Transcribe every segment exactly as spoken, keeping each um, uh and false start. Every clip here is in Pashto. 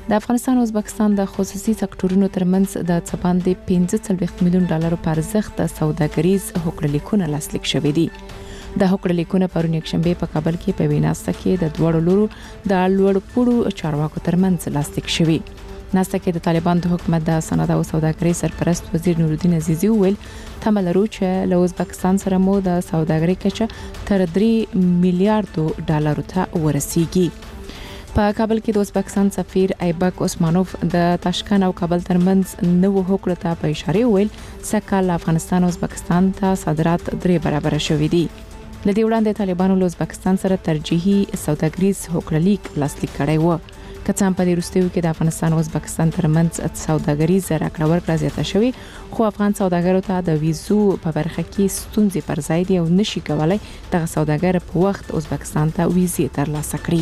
د افغانستان او ازبکستان د خصوصي سکتورونو ترمنځ د څه باندې پنځه څلوېښت میلیون ډالرو په ارزښت د سوداګریز هوکړلیکونه لاسلیک شوي دي. د هوکړلیکونه پرون یکشنبه په کابل کې په ویناسته کې د دوړو لورو د لوړپوړو چارواکو ترمنځ لاسلیک شوي. ناسته کې د طالبان د حکومت د صنعت او سوداګرۍ سرپرست وزیر نورالدین عزیزی وویل تمه لرو چې له ازبکستان سره مو د سوداګرۍ کچه تر درې میلیارډو ډالرو ته ورسیږي. په کابل کې د ازبکستان سفیر ایبک عثمانوف د تاشکند او کابل ترمنځ نو هوکړه ته په اشاره وویل سکهال افغانستان او ازبکستان ته صادرات درې برابر شوي دي. لدې وړاندې طالبانو له ازبکستان سره ترجیحي سوداګریز هوکړلیک لاسلیک کړی و. کڅام په دې وروستیو کې د افغانستان او ازبکستان ترمنځ سوداګریز راکړه ورکړه زیاته شوې، خو افغان سوداګرو ته د ویزو په برخه کې ستونزې پر ځای دي او نشي کولای دغه سوداګر په وخت ازبکستان ته ویزې ترلاسه کړي.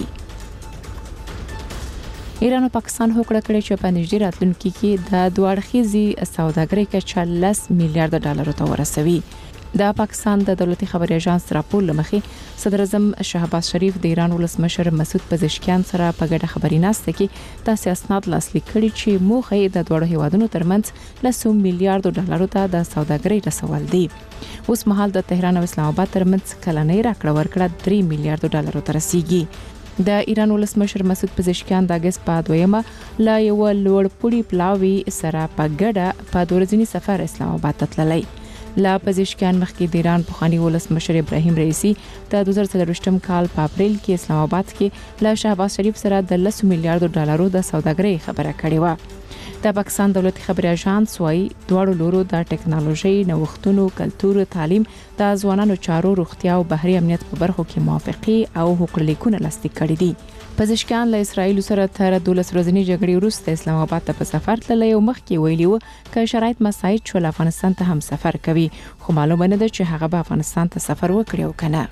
ایران او پاکستان هوکړه کړې چې په نږدې راتلونکي کې د دوه اړخیزې سوداګرۍ کچه لس میلیارډ ډالرو ته ورسوي. د پاکستان د دولتي خبري اژانس راپور لمخې صدر اعظم شهباز شریف د ایران ولسمشر مسعود پزشکیان سره په ګډه خبري ناسته کې تاسو اسناد لاسلیک کړي چې موخه د دوه هیوادونو ترمنځ لس میلیارډ ډالرو ته د سوداګرۍ رسول دي. اوس مهال د تهران او اسلام آباد ترمنځ کلنۍ راکړه ورکړه درې میلیارډ ډالرو ته رسیږي. د ایران ولسمشر مسعود پزشکیان د اگست په دویمه لا یو لوړپوړي پلاوی سره په ګډه په دورځنی سفر اسلام آباد ته تللی. لا پزشکیان مخکې د ایران پخوانی ولسمشر ابراهیم رئیسی د دوه زره څلوېښتم کال په اپریل کې اسلام آباد کې له شهباز شریف سره د لس میلیارډ ډالرو د سوداګرۍ خبره کړې و. د پاکستان دولتي خبري اژانس وايي دواړو لورو د ټکنالوژي، نوښتونو، کلتور، تعلیم، د ځوانانو چارو، روغتیا او بحري امنیت په برخو کې موافقې او هوکړلیکونه لاسلیک کړي دي. پزشکیان له اسرایل سره تر دولس ورځې جګړې وروسته اسلام آباد ته په سفر تللی او مخکې ویلي و چې شرایط مساعد شول افغانستان ته هم سفر کوي، خو معلومه نه ده چې هغه به افغانستان ته سفر وکړي او کنه.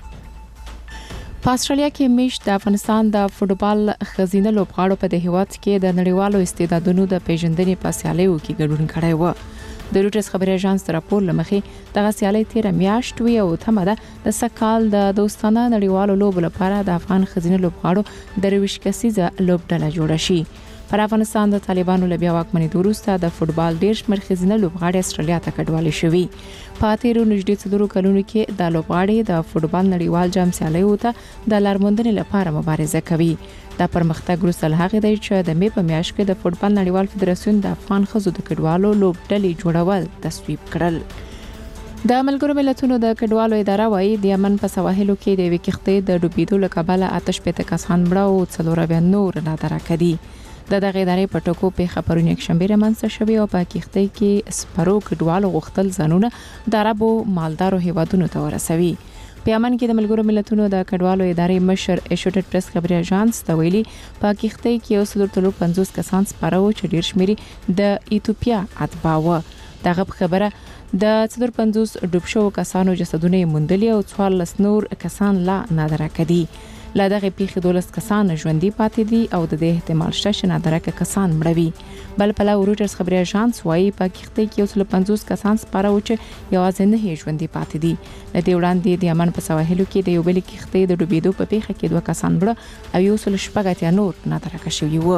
په استرالیا کې میشت د افغانستان د فوټبال خزینه لوبغاړو په د هیواد کې د نړیوالو استعدادونو د پیژندنې په سیالیو کې ګډون کړی و. د روټرز خبري اژانس راپور لمخې دغه سیالي تیر میاشت وی او تمه ده د سکهال د دوستانه نړیوالو لوبو لپاره د افغان خزینه لوبغاړو درویش کسیزه لوبډله جوړه شي. پر افغانستان د طالبانو له بیا واکمنۍ وروسته د فوټبال ډیر شمېر خزینه لوبغاړي استرالیا ته کډوالي شوي. په تیرو نږدې څلورو کلونو کې د لوبغاړي د فوټبال نړیوال جام سیالیو ته د لارموندنې لپاره مبارزه کوي. دا پرمختګ وروسته له هغې دی چې د مې په میاشت کې د فوټبال نړیوال فدراسیون د افغان ښځو د کډوالو لوبډلې جوړول تصویب کړل. د ملګرو ملتونو د کډوالو اداره وايي د یمن په سواحلو کې د یوې کښتۍ د ډوبېدو له کبله اته شپېته کسان مړه او څلور اویا نور ناداره دي. د دغه ادارې په ټکو پیښه پرون یکشنبه رامنځته شوې او په کښتۍ کې سپرو کډوالو غوښتل ځانونه د عربو مالدارو هیوادونو ته ورسوي. په یمن کې د ملګرو ملتونو د کډوالو ادارې مشر ایشوټډ پریس خبري اژانس ته ویلي په کښتۍ کې یو سل تر پنځوس کسان سپاره و چې ډیر شمېر د ایتوپیا اتباع و. دغه خبره د څلور پنځوس ډوب شوو کسانو جسدونه موندلي او څوارلس نور کسان لا نادره کدي. له دغه پیښې دولس کسان ژوندي پاتې دي او د دې احتمال شته چې نادره کسان مړوي. بل پلو روټرز خبري اژانس وايي په کښتۍ کې یو سل پنځوس کسان سپاره و چې یوازې نه ژوندي پاتې دي. له دې وړاندې د یمن په سواحلو کې د یو بل کښتۍ د ډوبېدو په پیښه کې دوه کسان مړه او یو سل شپږ اتیا نور نادره شوي و.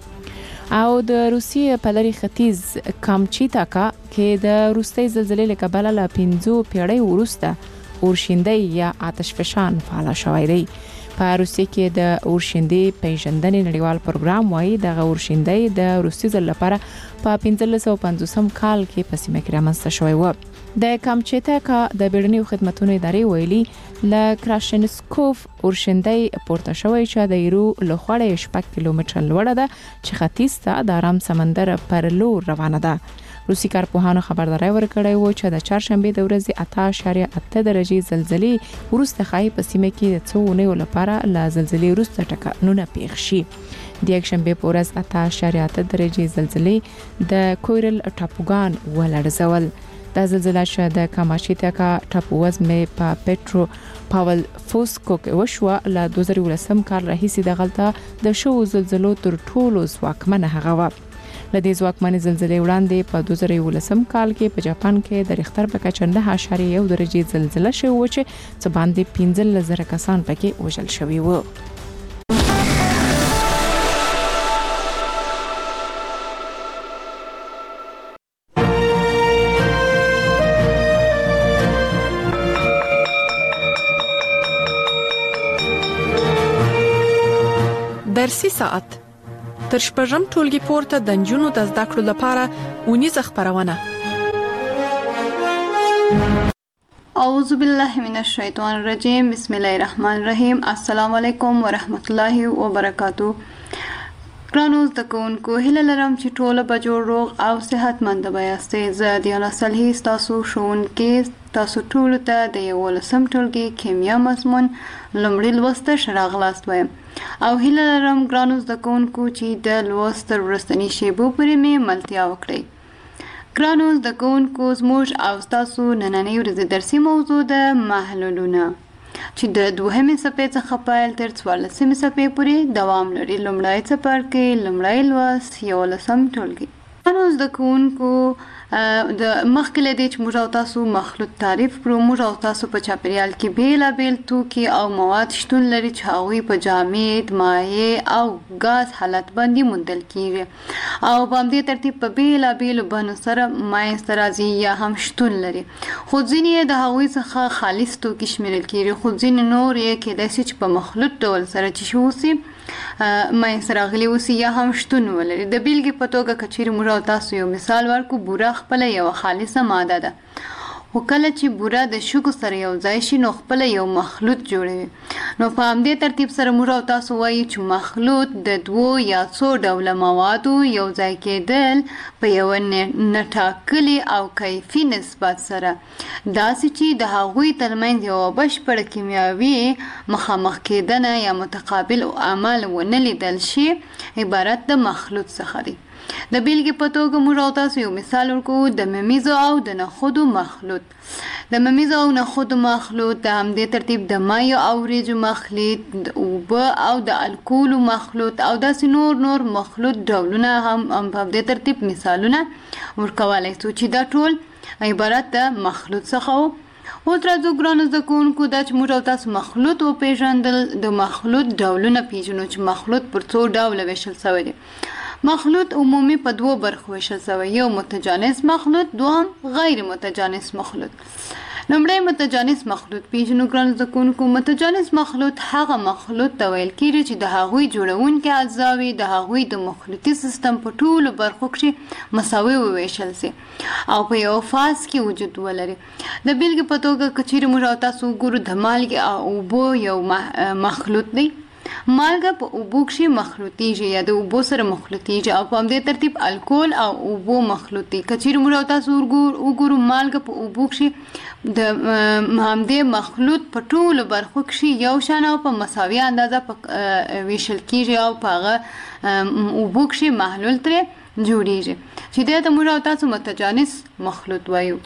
او د روسیې په لري ختیځ کامچیتاکا کې د روسي زلزلې له کبله له پنځو پیړۍ وروسته اورشیندۍ یا آتش فشان فعال شوی دی. په روسیې کې د اورشیندې پیژندنې نړیوال پروګرام وايي د اورشیندۍ د روسي ځل لپاره په پنځلس سوه پنځوسم کال کې په سیمه کې رامنځته شوی و. د کامچیتاکا د بیړنیو خدماتو ادارې ویلي ل کراشنسکوف اورشیندۍ پورته شوی چې د ایرو له خوړې شپږ کیلومتره لوړه ده چې ختیځ ته د آرام سمندر پر لور روانه ده. روسي کارپوهانو خبرداري ورکړې و چې د چهارشنبه د ورځې اته اعشاریه اته درجه زلزلې وروسته خای په سیمه کې د څو اونیو لپاره له زلزلې وروسته ټکانونه پیښ شي. د یکشنبه په ورځ اته اعشاریه اته درجه زلزلې د کویرل ټاپوګان ولړزول. د زلزلې چې د کامچیتاکا ټاپو وزمه په پټرو پاول فوسکو کې وشو له دوه زره ولسم کال راهیسې د غلطه د شو زلزلو تر ټولو ځواکمنه هغه و. لدې ځواکمنې زلزلې وړاندې په دوه زره ولسم کال کې په جاپان کې د ریختر په کچه نه اعشاریه یو درجه زلزلہ شوه و چې څه باندې پنځه زره کسان پکې وژل شوي وو. درسي ساعت تر شپږم ټولګي پورته د نجونو د زده کړو لپاره ونیزه خبرونه. اعوذ بالله من الشیطان الرجیم. بسم الله الرحمن الرحیم. السلام علیکم ورحمت الله وبرکاتو. ګرانو زده کوونکو، هیله لرم چې ټول به جوړ روغ او صحتمند یاستئ. زه دیانا صالحي ستاسو ښوونکې تاسو ټولو ته د یولسم ټولګي کیمیا مضمون لومړی لوست ښه راغلاست وایم او هیله لرم ګرانو زده کوونکو چې د لوست تر وروستنۍ شیبو پورې مې ملتیا وکړئ. ګرانو زده کوونکو، زموږ او ستاسو نننۍ ورځې درسي موضوع د محلولونه چې د دوهمې صفحې څخه پیل تر څوارلسمې صفحې پورې دوام لري. لومړی څپرکی، لومړی لوست، یولسم ټولګي. ګرانو زده کوونکو، د مخکې له دې چې موږ او تاسو مخلوط تعریف کړو، موږ او تاسو په چاپیریال کې بیلابیل توکي او مواد شتون لري چې هغوی په جامد، مایع او ګاز حالت باندې موندل کیږي او په همدې ترتیب په بیلابیلو بڼو سره منځته راځي یا هم شتون لري. خو ځینې یې د هغوی څخه خالص توکي شمیرل کیږي، خو ځینې نور یې کیدای شي چې په مخلوط ډول سره چې شي اوسي منځته راغلي اوسي یا هم شتون ولري. د بیلګې په توګه که چیرې موږ او تاسو یو مثال ورکړو، بوره خپله یوه خالصه ماده ده، خو کله چې بوره د شګو سره یو ځای شي نو خپله یو مخلوط جوړوي. نو په همدې ترتیب سره موږ او تاسو وایو چې مخلوط د دوو یا څو ډوله موادو یو ځای کېدل په یوه نټاکلي او کیفي نسبت سره، داسې چې د هغوی ترمنځ یوه بشپړه کیمیاوي مخامخ کېدنه یا متقابل عمل ونه لیدل شي، عبارت د مخلوط څخه دی. د بیلګې په توګه موږ او تاسو یو مثال ورکوو، د ممیزو او د نخودو مخلوط. د ممیزو او نخودو مخلوط، د همدې ترتیب د مایو او وریجو مخلوط، د اوبه او د الکولو مخلوط او داسې نور نور مخلوط ډولونه هم په همدې ترتیب مثالونه ورکولی شو چې دا ټول عبارت د مخلوط څخه و. اوس راځو ګرانو زده کوونکو، دا چې موږ او تاسو مخلوط وپېژندل، د مخلوط ډولونه پېژنو چې مخلوط پر څو ډوله ویشل شوی دی. مخلوط عمومي په دوو برخو ویشل شوی، یو متجانس مخلوط، دوهم غیر متجانس مخلوط. لومړی متجانس مخلوط پېژنو ګرانو زده کوونکو. متجانس مخلوط هغه مخلوط ته ویل کېږي چې د هغوی جوړونکي اجزاوې د هغوی د مخلوطي سیستم په ټولو برخو کښې مساوي وویشل سي او په یو فاز کې وجود ولري. د بیلګې په توګه که چیرې موږ او تاسو وګورو، د مالګې او اوبو یو مخلوط دی. مالګه په اوبو کښې مخلوطیږي یا د اوبو سره مخلوطیږي او په همدې ترتیب الکول او اوبو مخلوطي. که چیرې موږ او تاسو وګورو، مالګه په اوبو کښې د همدې مخلوط په ټولو برخو کښې یو شان او په مساوي اندازه ویشل کیږي او په هغه اوبو کښې محلول ترې جوړیږي چې دې ته موږ او تاسو متجانس مخلوط وایو.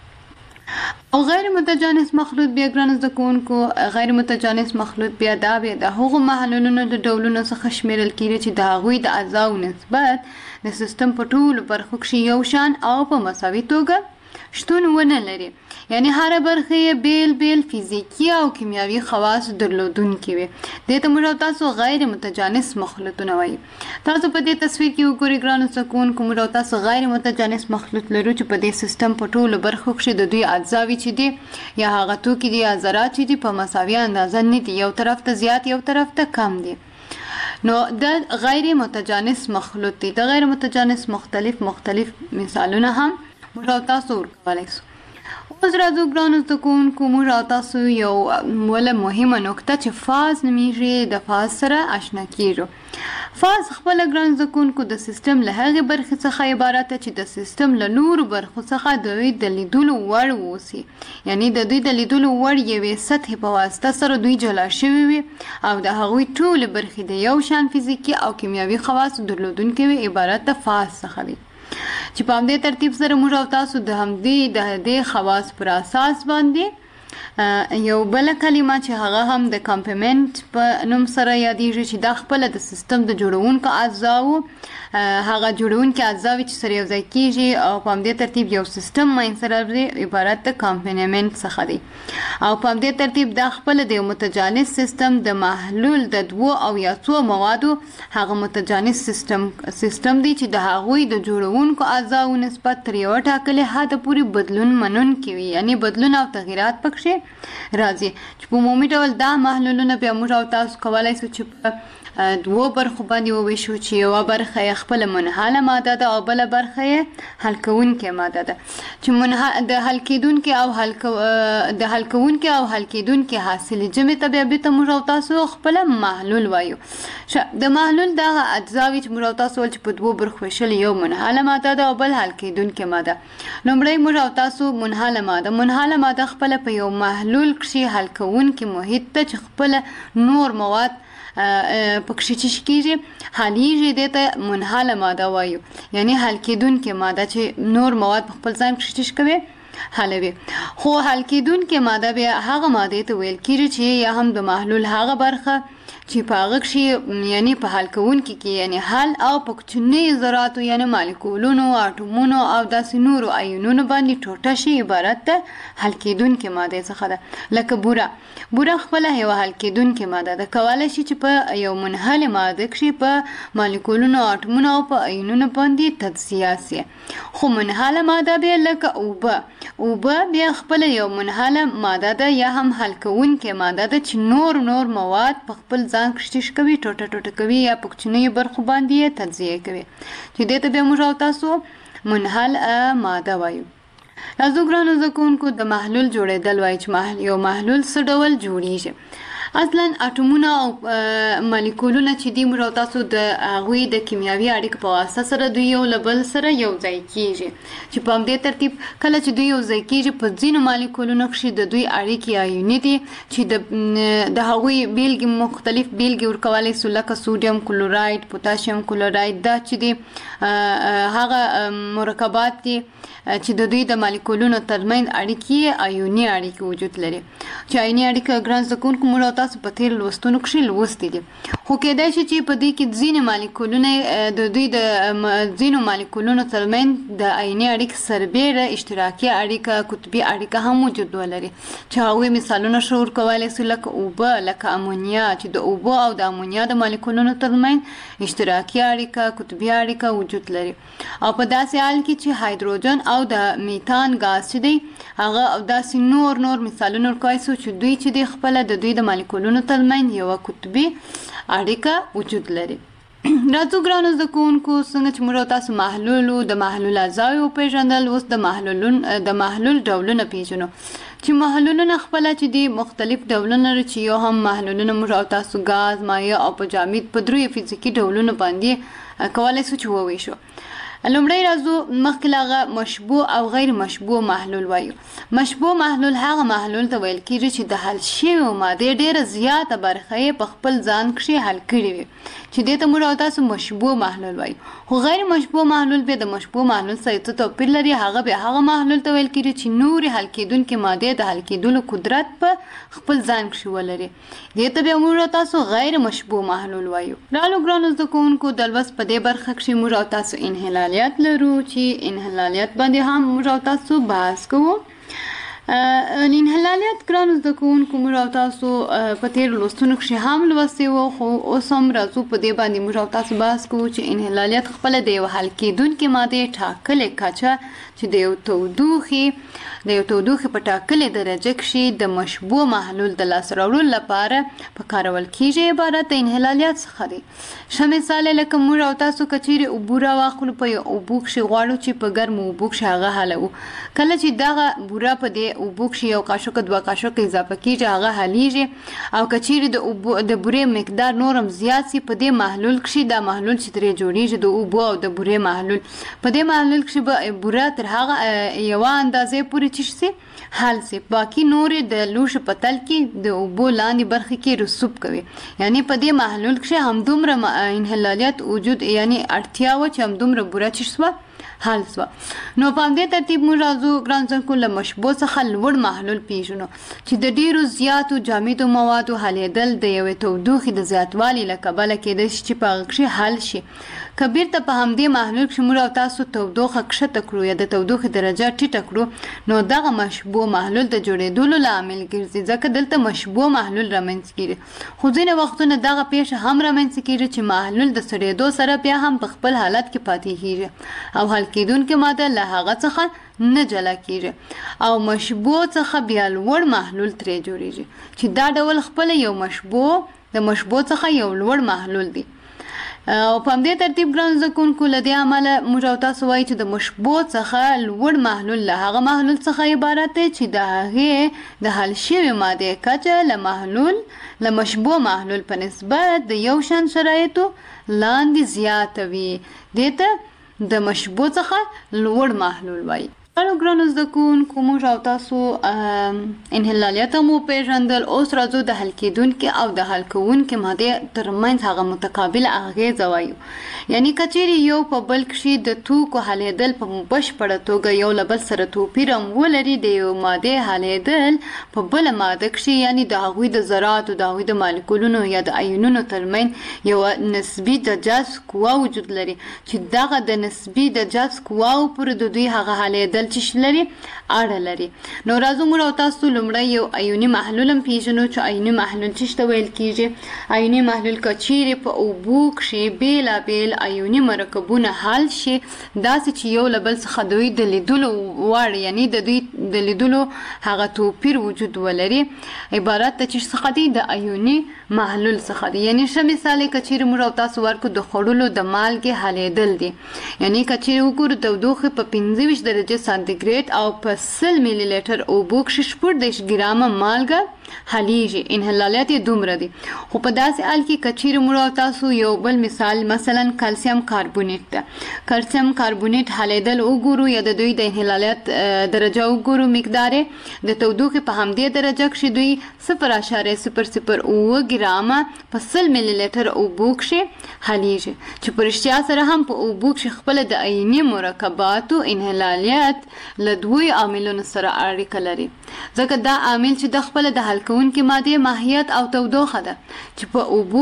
او غیر متجانس مخلوط بیا ګرانو زده کوونکو، غیر متجانس مخلوط بیا دا بیا د هغو محلولونو د ډولونو څخه شمیرل کیږي چې د هغوی د اجزاو نسبت د سیستم په ټولو برخو کښې یو شان او په مساوي توګه شتون ونه لري، یعنی هره برخه یې بیل بیل فزیکي او کیمیاوي خواص درلودونکي وي. دې ته موږ او تاسو غیر متجانس مخلوطونه وایي. تاسو په دې تصویر کې وګورئ ګرانو زده کوونکو، موږ او تاسو غیر متجانس مخلوط لرو چې په دې سیستم په ټولو برخو کښې د دوی اجزاوې چې دي یا هغه توکي دي یا ذرات چې دي په مساوي اندازه نه دي، یو طرف ته زیات یو طرف ته کم دي. نو د غیر متجانس مخلوط دي. د غیر متجانس مختلف مختلف مثالونه هم موږ او تاسو ورکولی شو. اوس راځو ګرانو زده کوونکو، موږ او تاسو یو وله مهمه نکته چې فاز نومیږي، د فاز سره آشنا کیږو. فاز خپله ګرانو زده کوونکو د سیستم له هغې برخې څخه عبارت ده چې د سیستم له نورو برخو څخه د دوی د لیدلو وړ واوسي، یعنی د دوی د لیدلو وړ یوې سطحې په واسطه سره دوی جلا شوي وي او د هغوی ټولې برخې د یو شان فزیکي او کیمیاوي خواصو درلودونکي وي، عبارت د فاز څخه وي. چې په همدې ترتیب سره موږ او تاسو د همدې د دې خواص پر اساس باندې یو بله کلمه چې هغه هم د کمپلیمنت په نوم سره یادیږي چې دا خپله د سیستم د جوړونکو اجزاو هغه جوړونکي اجزاوې چې سره یو ځای کیږي او په همدې ترتیب یو سیستم منځته راځي، عبارت د کمپلیمنت څخه دی. او په همدې ترتیب دا خپله د یو متجانس سیستم د محلول د دوو او یا څو موادو هغه متجانس سیستم سیستم دی چې د هغوی د جوړونکو اجزاو نسبت تر یوه ټاکلې حده پورې بدلون منونکي وي، یعنی بدلون او تغییرات پکښې راځي. چې په عمومي ډول دا محلولونه بیا موږ او تاسو کولی شو چې په دوه برخو باندې وویشو چې یوه برخه یې خپله منحله ماده ده او بله برخه یې حل کوونکې ماده ده چې منح... د حل کېدونکې او حل کو... د حل کوونکې او حل کېدونکې حاصلې جمع ته بیا بېرته موږ او تاسو خپله محلول وایو. د محلول دغه اجزاوې چې موږ او تاسو ول چې په دوو برخو ویشلې یو منحله ماده ده او بل حل کېدونکې ماده. لومړی موږ او تاسو منحله ماده منحله ماده خپله په یو محلول کښې حل کوونکې محیط ته چې خپله نور مواد پکښې چې کېږي حلیږي دې ته منحله ماده وایو، یعنی حل کېدونکې ماده چې نور مواد په خپل ځان کښې چې کوي حلوي. خو حل کېدونکې ماده بیا هغه مادې ته ویل کېږي چې یا هم د محلول هغه برخه چې په هغه کښې یعنی په حل کوونکي کې یعنی حل او په کوچنیو ذراتو یعنی مالیکولونو اټومونو او داسې نورو آیونونو باندې ټوټه شي عبارت ده حل کېدونکې مادې څخه ده. لکه بوره بوره خپله یوه حل کېدونکې ماده ده، کولی شي چې په یو منحلې ماده کښې په مالیکولونو اټومونو او په آیونونو باندې تجزیه سي. خو منحله ماده بیا لکه اوبه اوبه بیا خپله یو منحله ماده ده یا هم حل کوونکې ماده ده چې نور نور مواد په خپل ځان کښې کوي ټوټه ټوټه کوي یا په کوچنیو برخو باندې یې تجزیه کوي چې دې ته بیا موږ او تاسو منحل ماده وایو. راځو ګرانو زده کوونکو د محلول جوړېدل وایي چې یو محلول څه ډول جوړیږي. اصلا اټومونه او مالیکولونه چې دي موږ او تاسو د هغوی د کیمیاوي اړیکو په واسطه سره دوی یو له بل سره یو ځای کېږي چې په همدې ترتیب کله چې دوی یو ځای کېږي په ځینو مالیکولونو کښې د دوی اړیکې آیوني دي چې د د هغوی بیلګې مختلف بیلګې ورکولی سو لکه سوډیم کلوراید پوتاشیم کلوراید دا چې دي هغه مرکبات دي چې د دوی د مالیکولونو ترمنځ اړیکې آیوني اړیکې وجود لري چې آیوني اړیکه ګران زده کوونکو موږ او تاسو په تېرو لوستونو کښې لوستي دي. خو کېدای شي چې په دوی کې ځینې مالیکولونه د دوی د ځینو مالیکولونو ترمنځ د آیوني اړیکې سربیره اشتراکي اړیکه قطبي اړیکه هم وجود ولري چې هغوی مثالونه ښه ورکولی سو لکه اوبه لکه امونیا چې د اوبو او د امونیا د مالیکولونو ترمنځ اشتراکي اړیکه قطبي اړیکه وجود لري. او په داسې حال کې چې هایدروجن او د میتان غاز چې دی هغه او داسې نور نور مثالونه ورکولی سو چې دوی چې دی خپله د دوی د مالیکولونو ترمنځ یوه قطبي اړیکه وجود لري. راځو ګرانو زده کوونکو څنګه چې موږ تاسو محلول د محلول اجزاوې وپېژندل اوس د محلول د محلول ډولونه پېژنو چې محلولونه خپله چې دي مختلف ډولونه لري چې یو هم محلولونه موږ او تاسو ګاز مایع او په جامد په دریو فزیکي ډولونو باندې کولی سو چې وویشو. لومړی راځو مخکې له هغه مشبوع او غیر مشبوع محلول وایو. مشبوع محلول هغه محلول ته ویل کېږي چې د حل شویو مادې ډېره زیاته برخه یې په خپل ځان کښې حل کړې وي چې دې ته موږ او تاسو مشبوع محلول وایو. خو غیر مشبوع محلول بیا د مشبوع محلول سره څه توپیر لري، هغه بیا هغه محلول ته ویل کېږي چې نورې حل کېدونکې مادې د حل کېدلو قدرت په خپل ځان کښې ولري، دې ته بیا موږ او تاسو غیر مشبوع محلول وایو. رالو ګرانو زده کوونکو د لوست په دې برخه کښې موږ او تاسو انحلالیت لرو چې انحلالیت باندې هم موږ او تاسو بحث کوو. انحلالیت ګرانو زده کوونکو موږ او تاسو په تېرو لوستونو کښې هم لوستي وو، خو اوس هم راځو په دې باندې موږ او تاسو بحث کوو چې انحلالیت خپله د یو حل کېدونکې مادې ټاکلې کچه چې د یو تودوخې د یو تودوخې په ټاکلې درجه کښې د مشبوع محلول د لاسته راوړلو لپاره په کارول کېږي عبارت د انحلالیت څخه دی. ښه مثال لکه موږ او تاسو که چیرې اوبه راواخلو په یو اوبو کښې غواړو چې په ګرمو اوبو کښې هغه حلوو، کله چې دغه بوره په دې اوبو کښې یو قاشق دوه قاشق اضافه کېږي هغه حلیږي، او که چیرې د اوبو د بورې مقدار نورم زیات سي په دې محلول کښې دا محلول چې ترې جوړیږي د اوبو او د بورې محلول په دې محلول کښې به بوره تر هغه یوه اندازې پورې چې سي حل سي، باقي نورې د لوښي په تل کې د اوبو لاندې برخې کې رسوب کوي. یعنی په دې محلول کښې همدومره انحلالیت وجود یعنی اړتیا وه چې همدومره بوره چې سوه حل سوه. نو په همدې ترتیب موږ راځو ګران زده کوونکو له مشبوع څخه لوړ محلول پېژنو چې د ډېرو زیاتو جامدو موادو حلېدل د یوې تودوخې د زیاتوالي له کبله کېدای شي چې په هغه کښې حل شي. که بیرته په همدې محلول کښې موږ او تاسو تودوخه کښته کړو یا د تودوخې درجه ټیټه کړو نو دغه مشبوع محلول د جوړېدلو لامل ګرځي، ځکه دلته مشبوع محلول رامنځته کېږي. خو ځینې وختونه دغه پیښه هم رامنځته کېږي چې محلول د سړېدو سره بیا هم په خپل حالت کې پاتې کېږي او حل کېدونکې ماده له هغه څخه نه جلا کېږي او مشبوع څخه بیا لوړ محلول ترې جوړېږي چې دا ډول خپله یو مشبوع د مشبوع څخه یو لوړ محلول دی. او په همدې ترتیب ګران زده کوونکو له دې امله موږ او تاسو وایو چې د مشبوع څخه لوړ محلول له هغه محلول څخه عبارت دی چې د هغې د حل شوې مادې کچه له محلول له مشبوع محلول په نسبت د یو شان شرایطو لاندې زیاته وي. دې ته د مشبوع څخه لوړ محلول وایي. هلو ګرانو زده کوونکو موږ او تاسو انحلالیت مو پیژندل. اوس راځو د حل کېدونکې او د حل کوونکې مادې ترمنځ هغه متقابل اغېزه وایو. یعنی کچېرې یو په بل کښې د توکو حلېدل په بشپړه توګه یو له بل سره توپیر هم ولري، د یو مادې حلېدل په بله ماده کښې یعنی د هغوی د ذراتو د هغوی د مالیکولونو یا د ایونونو ترمنځ یوه نسبي د جذب قوه وجود لري چې دغه د نسبي د جذب قواو پورې د دوی هغه حلېدل چې لري اړه لري. نو راځو موږ او تاسو لومړی یو ایوني محلول هم پیژنو چې ایوني محلول څه ته ویل کیږي. ایوني محلول که چیرې په اوبو کښې بېلابېل ایوني مرکبونه حل شي داسې چې یو له بل څخه دوی د لیدلو وړ یعنی د دوی د لیدلو هغه توپیر وجود ولري، عبارت د څه څخه دی؟ د ایوني محلول څخه دی. یعنی ښه مثال یې که چیرې موږ او تاسو ورکو د خوړلو د مالګې حلېدل دي. یعنی که چیرې وګورو تودوخې په پنځه ویشت درجې سانتیګریډ او په سل میلی لیټر اوبو کښې شپږ دېرش ګرامه مالګه حلیږي. انحلالیت یې دومره دی. خو په داسې حال کې که چیرې موږ او تاسو یو بل مثال مثلا کلسیم کاربونیټ ده، کلسیم کاربونیټ حلېدل وګورو یا د دوی د انحلالیت درجه وګورو، مقدار د تودوخې په همدې درجه کښې دوی صفر اعشاریه صفر صفر اووه ګرامه په سل میلی لیټر اوبو کښې حلیږي چې په رښتیا سره هم په اوبو کښې خپله د عیني مرکباتو انحلالیت له دوی عاملونو سره اړیکه لري، ځکه دا عامل چې د خپله د حل کوونکې مادې ماهیت او تودوخه ده چې په اوبو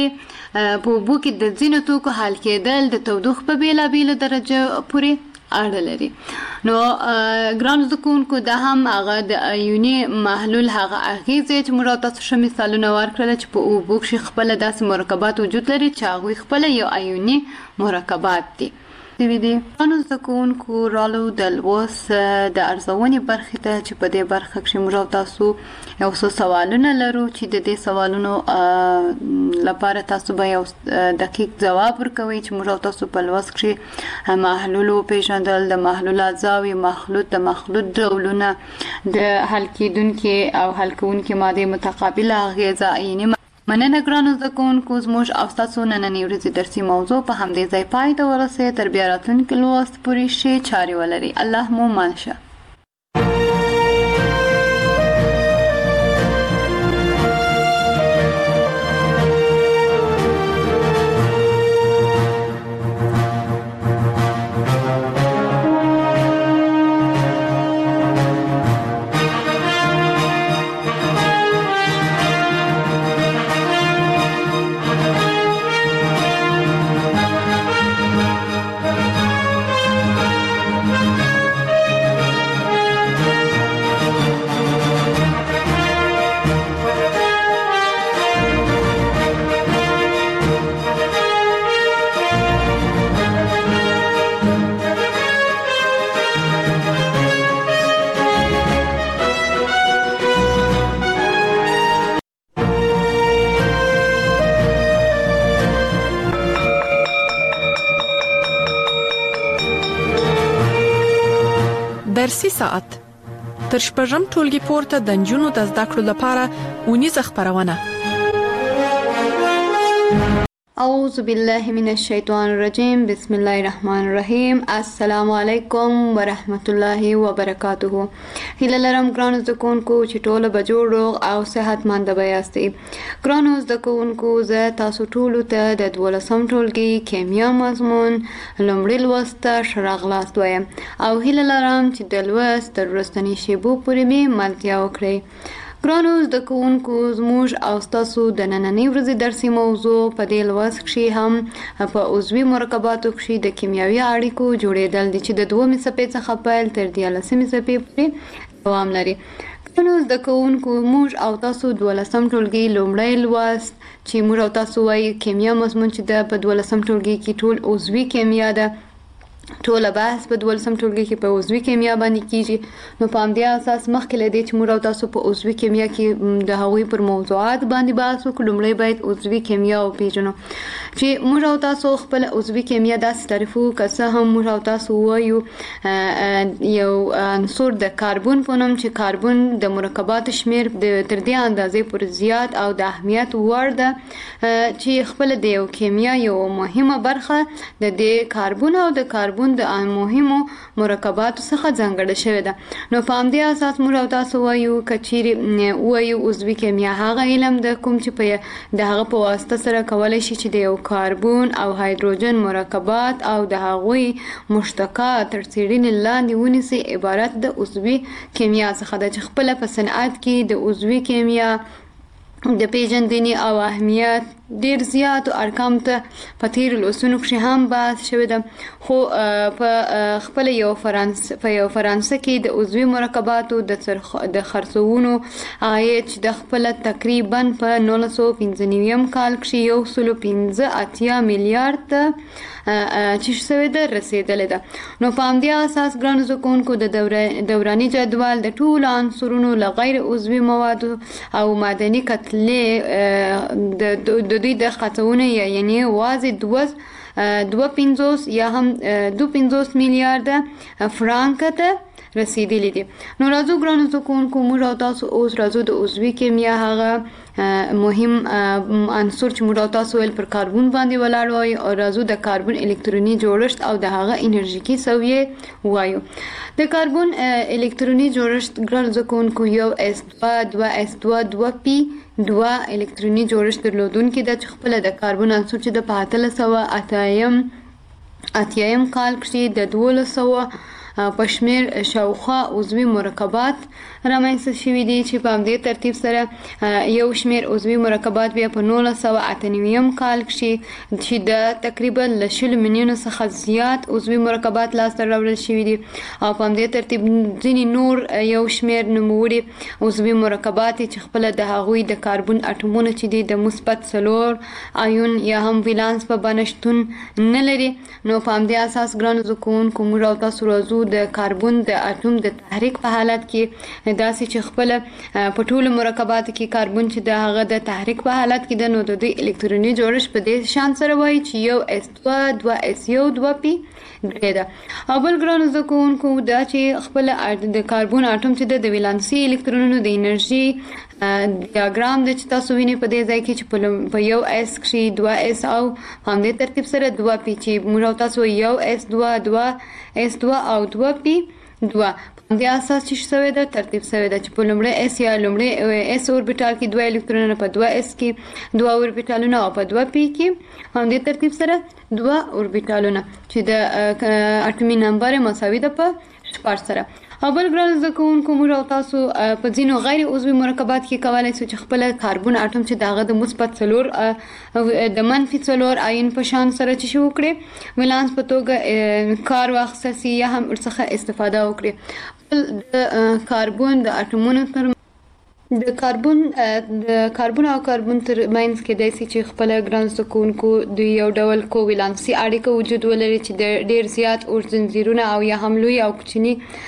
کښې په اوبو کې د ځینو توکو حل کېدل د تودوخې په بېلابېلو درجه پورې اړه لري. نو ګرانو زده کوونکو دا هم هغه د ایوني محلول هغه اغېزې چې موږ تاسو ښه مثالونه ورکړل چې په اوبو کښې خپله داسې مرکبات وجود لري چې هغوی خپله یو ایوني مرکبات دي. دوی دي ګرانو زده کوونکو رالو د لوست د ارزونې برخې ته چې په دې برخه کښې موږ تاسو یو څو سوالونه لرو چې د دې سوالونو لپاره تاسو به یو دقیق ځواب ورکوئ چې موږ تاسو په لوست کښې محلول وپېژندل، د محلول اجزاوې، مخلوط، د مخلوط ډولونه، د حل کېدونکې او حل کوونکې مادې متقابله اغېزه. عیني مننه ګرانو زده کوونکو، زموږ او ستاسو نننۍ ورځې درسي موضوع په همدې ځای پای ته ورسېد. تر بیا راتلونکي لوست پورې ښې چارې ولرئ. الله مو مان شه. درسي ساعت تر شپږم ټولګي پورته د نجونو د زده کړو لپاره ونیزه خبرونه. اعوذ بالله من الشیطان الرجیم، بسم الله الرحمن الرحیم. السلام علیکم ورحمت الله وبرکاته. هیله لرم ګرانو زده کوونکو چې ټوله به جوړ روغ او صحتمند به یاستئ. ګرانو زده کوونکو، زه تاسو ټولو ته د دولسم ټولګي کیمیا مضمون لومړی لوست ته ښه راغلاست وایم او هیله لرم چې د لوست تر وروستنۍ شېبو پورې مې ملتیا وکړئ. ګرانو زده کوونکو، زموږ او ستاسو د نننۍ ورځې درسي موضوع په دې لوست کښې هم په عضوي مرکباتو کښې د کیمیاوي اړیکو جوړېدل دي چې د دومې څپې څخه پیل تر دیارلسمې څپې پورې دوام لري. ګرانو زده کوونکو، موږ او تاسو دولسم ټولګي لومړی لوست چې موږ او تاسو وایي کیمیا مضمون چې د په دولسم ټولګي کې ټول عضوي کیمیا ده ټوله بحث په دولسم ټولګي کې په عضوي کیمیا باندې کیږي. نو په همدې اساس مخکې له دې چې موږ او تاسو په عضوي کیمیا کې د هغوی پر موضوعات باندې بحث وکړو، لومړی باید عضوي کیمیا وپېژنو چې موږ او تاسو خپل عضوي کیمیا داسې تعریف وکړو که څه هم موږ او تاسو وایو یو عنصر د کاربن په نوم چې کاربن د مرکباتو شمیر د تر دې اندازې پورې زیات او د اهمیت وړ ده چې خپل د یو کیمیا یو مهمه برخه د دې کاربن او د کاربن د مهمو مرکباتو څخه ځانګړې شوې ده. نو په همدې اساس موږ او تاسو وایو که چیرې وایو عضوي کیمیا هغه علم ده کوم چې په د هغه په واسطه سره کولی شي چې د یو کاربن او هایدروجن مرکبات او د هغوی مشتقات تر څېړنې لاندې ونیسي عبارت د عضوي کیمیا څخه ده چې خپله په صنعت کې د عضوي کیمیا د پیژندنې او اهمیت ډیر زیات ارقام ته په تیر لوستونو کې هم بحث شوی ده. خو په خپل یو فرانسه په یو فرانسه کې د عضوي مرکباتو د د خرڅونو عاید چې د خپل تقریبا په نولس سوه پنځه نوي کال کې یو سل پنځه اتیا میلیارډ ته چې شوی ده رسیدلې ده. نو په همدې اساس ګرانو زده کوونکو د دوراني جدول د ټولو عنصرونو له غیر عضوي موادو او معدني کتلې د د دوی د خطونه یعنی واضح دوه دوه پنځوس یا هم دو پنځوس میلیارډ فرانک ته رسیدلی دي. نو راځو ګرانو زده کوونکو موږ او تاسو اوس راځو د عضوي کیمیا هغه مهم عنصر چې موږ او تاسو ول پر کاربن باندې ولاړ وایو او راځو د کاربن الکتروني جوړښت او د هغه انرژیکي سویه وایو. د کاربن الکتروني جوړښت ګرانو زده کوونکو یو اس دوه دوه اس دوه دوه پی دوه الکتروني جوړښت درلودونکي ده چې خپل د کاربن عنصر چې د په اتلس سوه اتیایم اتیایم کال کې د دولس سوه په شمیر شاوخوا عضوي مرکبات رامنځته شوي دي چې په همدې ترتیب سره یو شمیر عضوي مرکبات بیا په نولس سوه اته نوي کال کې چې د تقریبا له شلو میلیونو څخه زیات عضوي مرکبات لاسته راوړل شوي دي او په همدې ترتیب ځینې نور یو شمیر نوموړي عضوي مرکبات چې خپل د هغوی د کاربن اټومونه چې دي د مثبت څلور آیون یا هم ولانس په بڼه شتون نه لري. نو په همدې اساس ګرانو زده کوونکو موږ او تاسو راځو د کاربن د اټوم د تحریک په حالت کې داسې چې خپل په ټولو مرکباتو کې کاربن چې د هغه د تحریک په حالت کې د نو د دوی الکتروني جوړښت په دې شان سره وایي چې یو اس دوه دوه اس یو دوه پی درې ده. او بل ګرانو زده کوونکو دا چې خپل د کاربن اټوم چې د ولانسي الکترونونو د انرژي ډیاګرام د چې تاسو وینئ په دې ځای کې چې په یو اس کې دوه اس او همدې ترتیب سره دوه پی چې موږ تاسو یو اس دوه دوه اس دوه او دوه پی دوه د اساس چې شوی ده ترتیب شوی ده چې په لومړی اس یا لومړی اس اوربیټال کې دوه الکترونونه په دوه اس کې دوه اوربیټالونه او په دوه پی کې همدې ترتیب سره دوه اوربیټالونه چې د اټومي نمبر مساوي ده په شپږ سره. او بل ګران زده کوونکو موږ او تاسو په ځینو غیر عضوي مرکبات کې کولی شو چې خپل کاربن اټوم چې دغه د مثبت څلور د منفي څلور آیون په شان سره چې شو وکړي ولانس په توګه کار واخیستل سي یا هم ورڅخه استفاده وکړي. د کاربن د اټومونو تر د کاربن د کاربن او کاربن تر ماینس کې داسې چې خپل ګران زده کوونکو د یو ډول کوولانسي اړیکه وجود ولري چې د ډیر زیات اور زنجیرونه او یا هم لوی او کوچني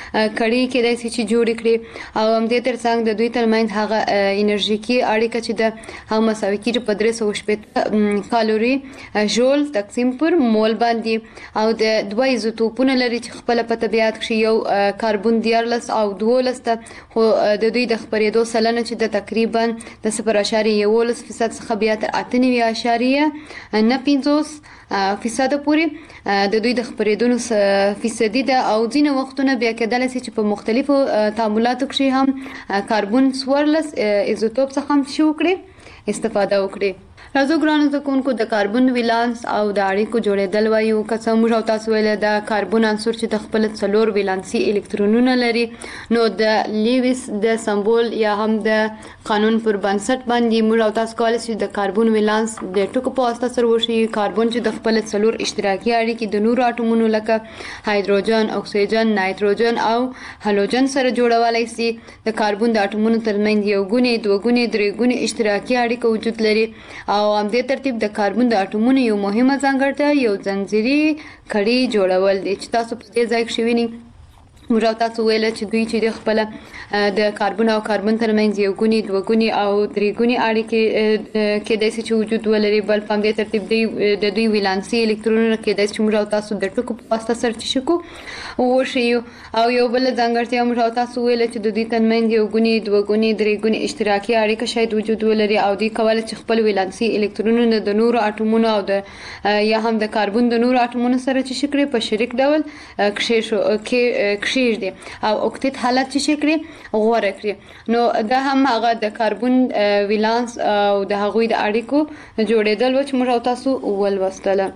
کړي کې داسې چې جوړ کړي او هم د ترڅنګ د دوی ترمنځ هغه انرژیکي اړیکه چې د هم مساوي کیږي په درې سوه شپږ کالوري جول تقسیم پر مول باندې او د دوه ایزوټوپونه لري چې خپل په طبیعت کې یو کاربن دیارلس او دولس ته خو د دوی د خپرېدو سلنه چې د تقریبا د صفر اعشاریه یولس فیصد څخه بیا تر اته نوي اعشاریه نه پنځوس فیصد پورې د دوی د خپرېدو فیصدي ده او ځینې وختونه بیا کېدلی شي چې په مختلفو تعاملاتو کې هم کاربن څوارلس ایزوټوپ څخه هم شي وکړي استفاده وکړي. راځو ګرانو زده کوونکو د کاربن ولانس او د اړیکو جوړېدل وایو که څه موږ او تاسو ویل د کاربن عنصر چې د خپل څلور ولانسي الکترونونه لري نو د لیویس د سمبول یا هم د قانون پر بنسټ باندې موږ او تاسو کولی شو د کاربن ولانس د ټکو په واسطه سره وشي. کاربن چې د خپل څلور اشتراکي اړیکې د نورو اټومونو لکه هایدروجن اکسیجن نایتروجن او هالوجن سره جوړولی شي. د کاربن د اټومونو ترمنځ یو ګونې دوه ګونې درې ګونې اشتراکي اړیکه وجود لري او هم دې ترتیب د کاربن د اټومونو یو مهمه ځانګړتیا یو ځنځیري کړي جوړول دي چې تاسو په دې ځای کې وینئ موږ تاسو ویل چې دوی چې د خپل د کاربن او کاربن ترمنځ یو ګونی دوه ګونی او درې ګونی اړیکې کې د سې وجود ولري بل په دې ترتیب دی د دوی ولانسي الکترونونه کې د چې موږ تاسو د ټکو په واسطه سره شکو او شی او یو بل ځانګړتیا موږ تاسو ویل چې د دوی ترمنځ یو ګونی دوه ګونی درې ګونی اشتراکي اړیکه شاید وجود ولري او دوی کولای چې خپل ولانسي الکترونونه د نورو اټومونو او د یا هم د کاربن د نورو اټومونو سره چې شکرې په شریک ډول کښې شو کې دي او اوکتیت حالت چې شکرې غوړه کړی نو دا هم هغه د کاربن ولانس او د هغوی د اړیکو جوړېدل و چې موږ تاسو ولوستله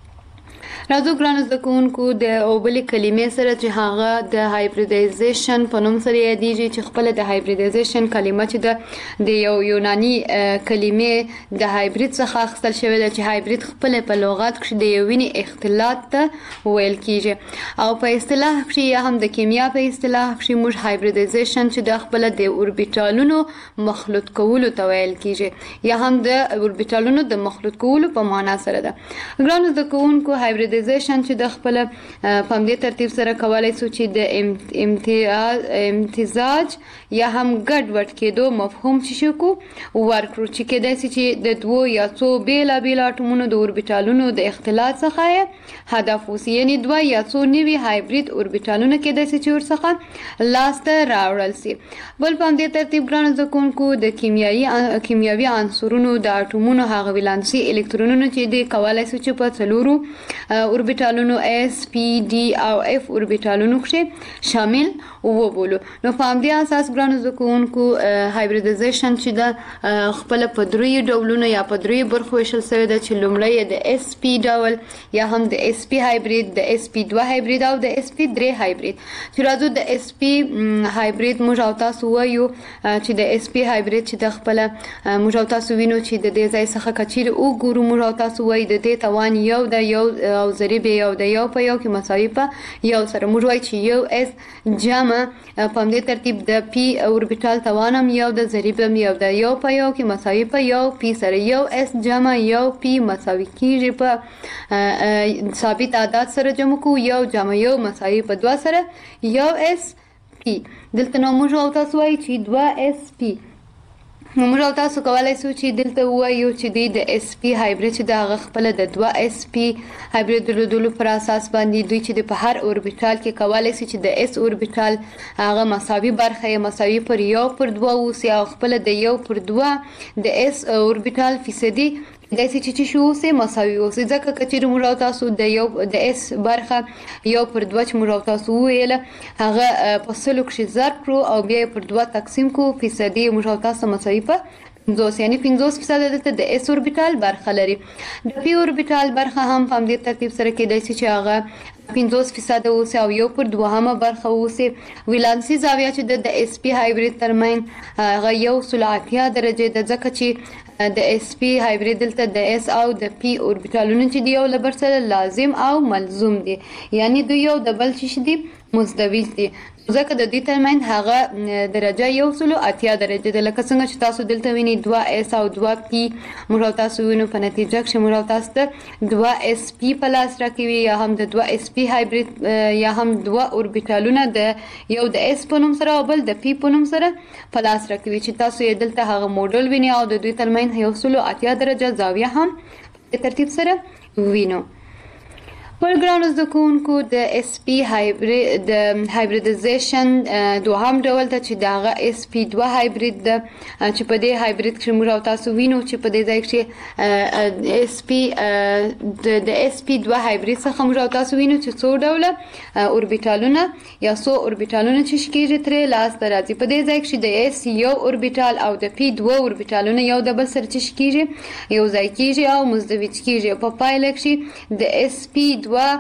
راځو ګرانو زده کوونکو د اوبلې کلمې سره چې هغه د هایبریډایزیشن په نوم سره یادېږي چې خپل د هایبریډایزیشن کلمه چې د یو یوناني کلمې د هایبرید څخه اخیستل شوې ده چې هایبرید خپل په لغت کې د یویني اختلاط ته ویل کیږي او په اصطلاح کې یا هم د کیمیا په اصطلاح کې موږ هایبریډایزیشن چې د خپل د اوربیټالونو مخلوط کولو ته ویل کیږي یا هم د اوربیټالونو د مخلوط کولو په معنا سره ده ګرانو زده کوونکو هایبریډ چې د خپل په دې ترتیب سره کولای شو چې د امتیاز امتزاج یا هم ګډ وډ کېدو مفهوم شي کو ورکړو چې کېدای شي چې د دوه یا څو بیل بیل اټومونو د اوربیټالونو د اختلاط څخه هدف وسی یعنی دوه یا څو نوي هایبرید اوربیټالونو کېدای شي چې ورڅخه لاسته راوړل شي بل په دې ترتیب ګران ځکونکو د کیمیاوي کیمیاوي عنصرونو د اټومونو هغه ولانسي الکترونونو چې د کولای شي چې په څلورو اوربیټالونو اس پی ډي او اف اوربیټالونو کې شامل وبولو نو په همدې اساس ګرانو زده کوونکو هایبریډایزیشن چې د خپل په درې ډولونو یا په درې برخو ویشل شوی ده چې لومړی د اس پی ډول یا هم د اس پی هایبرید د اس پی دوه هایبرید او د اس پی درې هایبرید چې راځو د اس پی هایبرید موږ او تاسو وایو چې د اس پی هایبرید چې د خپل موږ او تاسو وینو چې د دې ځای څخه کچیر او ګورو موږ او تاسو وایو د دې توان یو د یو او ضریب یو د یو په یو کې مساوي په یو سره موږ وایو چې یو اس جمع په دې ترتیب د پی اوربیټال توانم یو د ضریب یو د یو په یو کې مساوي په یو پی سره یو اس جمع یو پی مساوي کیږي په ثابت عدد سره جمع کو یو جمع یو مساوي په دوه سره یو اس پی دلته نو موږ او تاسو وایو چې دوه اس پی موږ او تاسو کولای شو چې دلته وایو چې د اس پی هایبرید چې د هغه خپل د دوه اس پی هایبرید درلودلو پر اساس باندې دوی چې په هر اوربیټال کې کولای شي چې د اس اوربیټال هغه مساوي برخه یې مساوي پر یو پر دوه اوسي او خپل د یو پر دوه د اس اوربیټال فیصدي د سې چې شو سه مساوي اوسي ځکه چې موږ تاسو د یو د اس برخه یو پر دوه چې موږ تاسو ویل هغه په سلو کې ضرب کړو او بیا پر دوه تقسیم کو فیصدي موږ تاسو مساوي په پنځوس یعنی پنځوس فیصد د اس اوربیټال برخه لري د پی اوربیټال برخه هم په دې ترتیب سره کېدای شي چې هغه پنځوس فیصد اوسه او یو پر دوهمه برخه اوسه ولانسي زاویه چې د اس پی هایبرید ترمن هغه یو سلعتیا درجه د ځکه چې د اس پی هایبرید دلته د اس او د پی اوربیټالونو چې دی یو لبر سره لازم او ملزوم دي یعنی دوی یو د بل شي دي مزدوج دي ځکه د دې ترمن هغه درجه یو سلو اتیا درجه ده لکه څنګه چې تاسو دلته ویني دوه اس او دوه پی موږ تاسو وینو په نتیجه کې موږ تاسو ته دوه اس پی پلاس راکوي یا هم د دوه اس پی هایبرید یا هم دوه اوربیټالونه د یو د اس په نوم سره او بل د پی په نوم سره پلاس راکوي چې تاسو یې دلته هغه موډل ویني او د دوی ترمن یو سلو اتیا درجه زاویه هم په ترتیب سره وینو ورګرانو زده کوونکو د اس پی هایبرید د هایبریډایزیشن دوهم ډول ته چې دغه اس پی دوه هایبرید ده چې په دې هایبرید کې موږ تاسو وینو چې په دې ځای کې اس پی د اس پی دوه هایبرید څخه موږ تاسو وینو چې څو ډوله اوربیټالونه یا څو اوربیټالونه چې شکیږي ترې لاس ته راځي په دې ځای کې د اس یو اوربیټال او د پی دوه اوربیټالونه یو د بل سره چې شکیږي یو ځای کیږي او مزدوج کیږي په پایله کې د اس پی دوه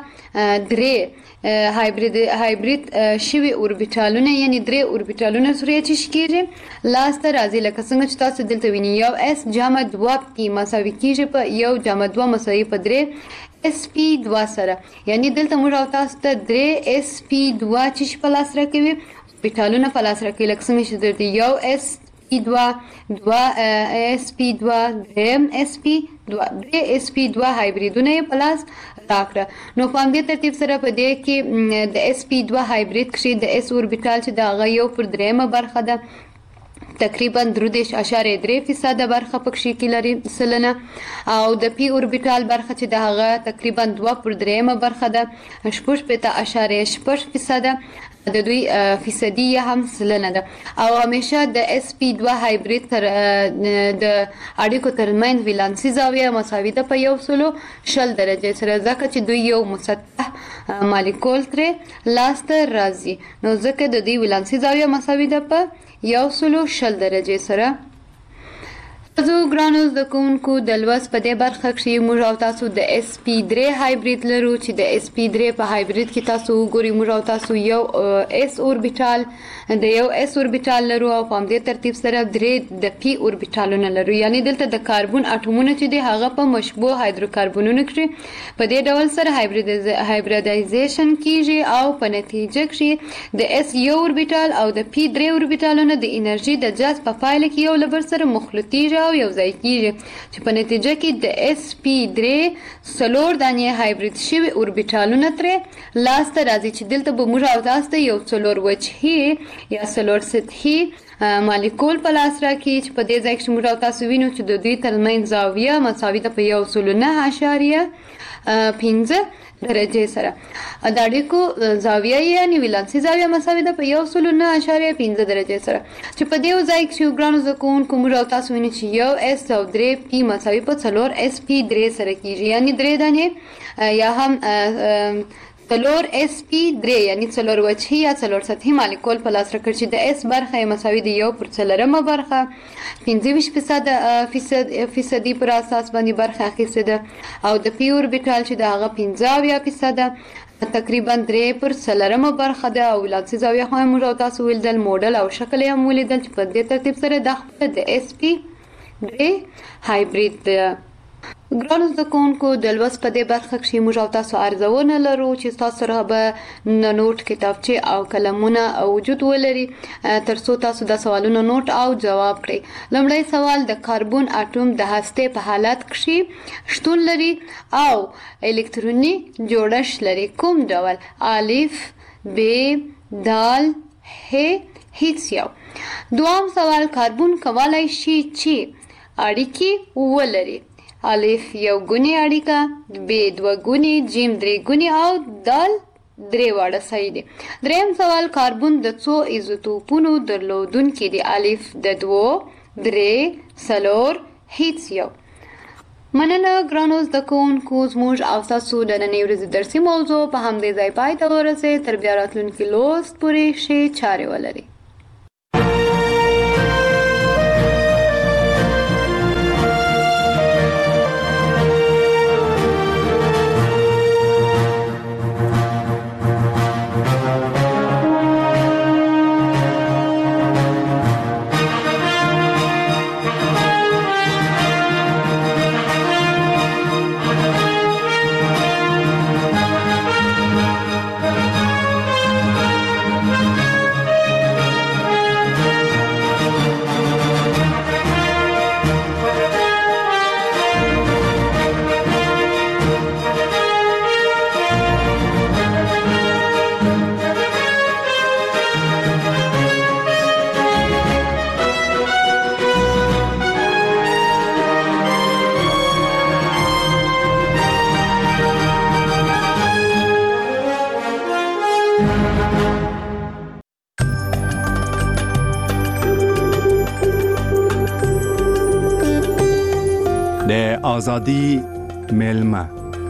درې هایبرید هایبرید شوی اوربیټالونه یعنی درې اوربیټالونه سره چې شکیږي لاس ته راځي لکه څنګه چې تاسو دلته وینئ یو اس جمع دوه پی مساوي کیږي په یو جمع دوه مساوي په درې اس پی دوه سره یعنی دلته موږ تاسو ته درې اس پی دوه چې په لاس راکوي اوربیټالونه په لاس راکوي لکه څنګه چې درته یو اس پی دوه دوه اس پی دوه دریم اس پی دوه درې اس پی دوه هایبریدونه یې په لاس راکړه. نو په همدې ترتیب سره په دې کې د اس پی دوه هایبرید کښې د اس اوربیټال چې د هغه یو پر دریمه برخه ده تقریبا درې دېرش اعشاریه درې فیصده برخه پکښې کې لري سلنه، او د پی اوربیټال برخه چې د هغه تقریبا دوه پر دریمه برخه ده شپږ شپېته اعشاریه شپږ فیصده د دوی فیصدي هم سلنه ده. او همیشه د اس پی دوه هایبرید تر د اړیکو ترمنځ ولانسي زاویه مساوي ده په یو سلو شل درجې سره، ځکه چې دوی یو مسطح مالیکول ترې لاسته راځي، نو ځکه د دوی ولانسي زاویه مساوي ده په یو سلو شل درجې سره. تاسو ګرانو زده کوونکو د لوست په دې برخه کې موږ او تاسو د اس پی درې هایبرید لرو چې د اس پی درې په هایبرید کې تاسو وګورئ موږ او تاسو یو اس اوربیټال د یو اس اوربیټال لرو او په همدې ترتیب سره درې د پی اوربیټالونه لرو، یعنی دلته د کاربن اټومونه چې دي هغه په مشبوه هایدروکاربنونو کې په دې ډول سره هایبریدایزیشن کیږي او په نتیجه کې د اس یو اوربیټال او د پی درې اوربیټالونه د انرژي د جذب په پایله کې یو له بل سره مخلوطیږي او یو ځای کیږي، چې په نتیجه کې د اس پی درې څلور دانې هایبرید شوي اوربیټالونه ترې لاسته راځي، چې دلته به موږ او تاسو ته یو څلور وجهي یا څلور سطحي مالیکول په لاس راکړي، چې په دې ځای کې موږ او تاسو وینو چې د دوی ترمنځ زاویه مساوي ده په یو سلو نه اعشاریه پنځه درجې سره. د اړیکو زاویه یعنی ولانسي زاویه مساوي ده په یو سلو نه اعشاریه پنځه درجې سره، چې په دې ځای کې ګرانو زده کوونکو موږ او تاسو وینو چې یو اس او درې پی مساوي په څلور اس پی درې سره کیږي، یعنی درې دانې یا هم څلور اس پی درې یعنی څلور وجهي یا څلور سطحي مالیکول په لاس راکړي چې د اس برخه یې مساوي د یو پر څلورمه برخه پنځه ویشت فیصده فیصدي پر اساس باندې برخه اخیستې ده، او د پی اوربیټال چې د هغه پنځه اویا فیصده تقریبا درې پر څلورمه برخه ده، او ولانسي زاویه خو موږ او تاسو ولیدل موډل او شکل یې هم ولیدل چې په دې ترتیب سره دا خپله د اس پی درې هایبرید ده. ګرانو زده کوونکو د لوست په دې برخه کې موږ او تاسو ارزونه لرو چې تاسو سره به نوٹ کتابچې او قلمونه وجود ولري تر څو تاسو د سوالونو نوٹ او جواب کړئ. لومړی سوال د کاربن اټوم د هستې په حالت کې شتون لري او الکتروني جوړښت لري، کوم ډول؟ الف، ب، دال، ه، هیڅ یو. دوام سوال کاربن کولای شي چې اړیکې ولري؟ الف یو ګونی اړیکه، ب دوه ګونی، جیم درې ګونی او دال درې واړه صحیح دي. دریم سوال کاربن د څو ایزوټوپونو درلودونکی دی؟ الف د دوو، درې، څلور، هیڅ یو. مننه ګرانو زده کوونکو، زموږ او ستاسو د نننۍ ورځې درسي موضوع په همدې ځای پای ته ورسېد. تر بیا راتلونکي لوست پورې ښې چارې ولرئ. آزادی ملما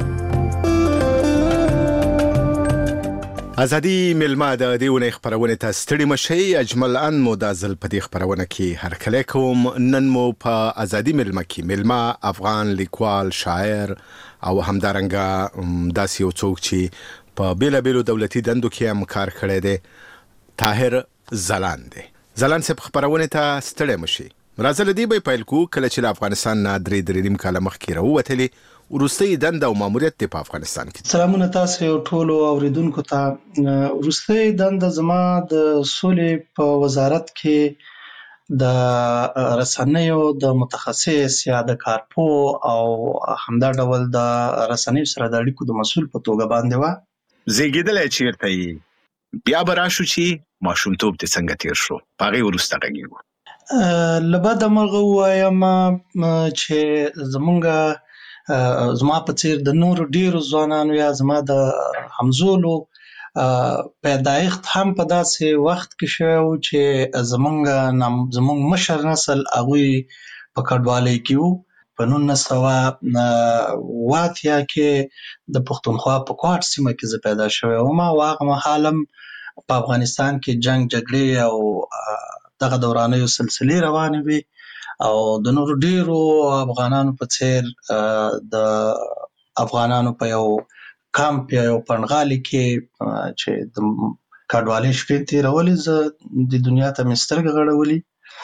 ازادي ملما د دې ونې خبرونه ته ستړي مشي اجمل ان مدازل په دې خبرونه کې هر کله کوم نن مو په ازادي ملما کې ملما افغان لیکوال شاعر او همدارنګه داسې یو څوک چې په بیل بیلو دولتي دندو کې هم کار کړی دی طاهر زلان دی. زلان صاحب خبرونه ته ستړي مشي راځل دی به پیل کو کله چې افغانستان نه درې درې نیم کاله مخکې راووتلې ورستۍ دنده او ماموریت په افغانستان کې. سلامونه تاسو ټولو اوریدونکو ته. ورستۍ دنده زما د سولې په وزارت کې د رسنیو د متخصص یا د کارپو او همدا ډول د رسنیو سره د اړیکو د مسؤل په توګه باندې و. زیږیدلې چیرته یې بیا به راشو چې ماشومتوب دې څنګه تیر شو په هغې وروسته غږیږو. له بده مرغه ووایم چې زمونږ زما په څیر د نورو ډیرو ځوانانو یا زما د همزولو پیدایښت هم په داسې وخت کې شوی و چې زمونږ زمونږ مشر نسل هغوی په کډوالۍ کې وو. په نولس سوه اوه اتیا کې د پښتونخوا په کوټ سیمه کې زه پیدا شوی وم او هغه مهال هم په افغانستان کې جنگ جګړې او دغه دورانیو سلسلې روانې وي او د نورو ډیرو افغانانو په څیر د افغانانو په یو کامپ یا یو پنډغالي کې چې د کډوالۍ شپې تېرولې، زه د دنیا ته مې سترګې غړولې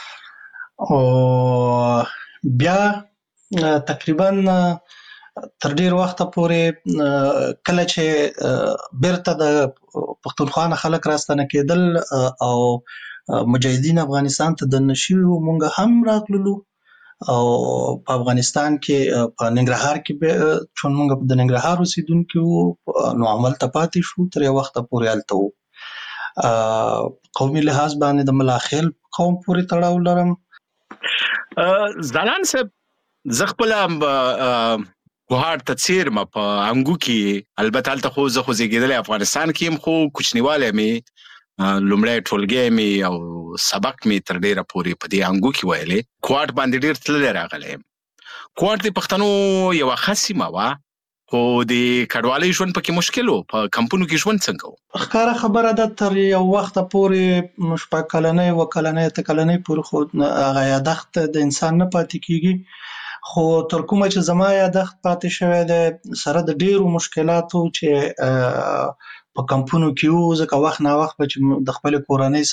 او بیا تقریبا تر ډیر وخته پورې کله چې بیرته د پښتونخوا نه خلک راستنه کېدل او مجاهدین افغانستان ته دننه شوي وو، مونږ هم راتللو او په افغانستان کې په ننګرهار کې چون مونږ د ننګرهار اوسیدونکي وو نو همالته پاتې شو تر یو وخته پورې هلته وو. قومي لحاظ باندې د ملاخیل قوم پورې تړاو لرم. ځلاند صاحب زه خپله کوهاټ ته څیرم په انګو کې، البته هلته خو زه خو زیږېدلی افغانستان کې یم خو کوچنیوالی مې لومړی ټولګی مې او سبق مې تر ډیره پورې په دې انګو کې ویلی. کوهاټ باندې ډیر تللی راغلی یم. کوهاټ د پښتنو یوه ښه سیمه وه خو د کډوالۍ ژوند پکې مشکل و. په کمپونو کې ژوند څنګه و؟ ښکاره خبره ده تر یو وخته پورې شپږ کلنۍ اووه کلنۍ اته کلنۍ پورې خو هغه یادښت د انسان نه پاتې کېږي، خو تر کومه چې زما یادښت پاتې شوی دی سره د ډیرو مشکلاتو چې په کمپونو کې وو، ځکه وخت نا وخت به چې د خپلې کورنۍ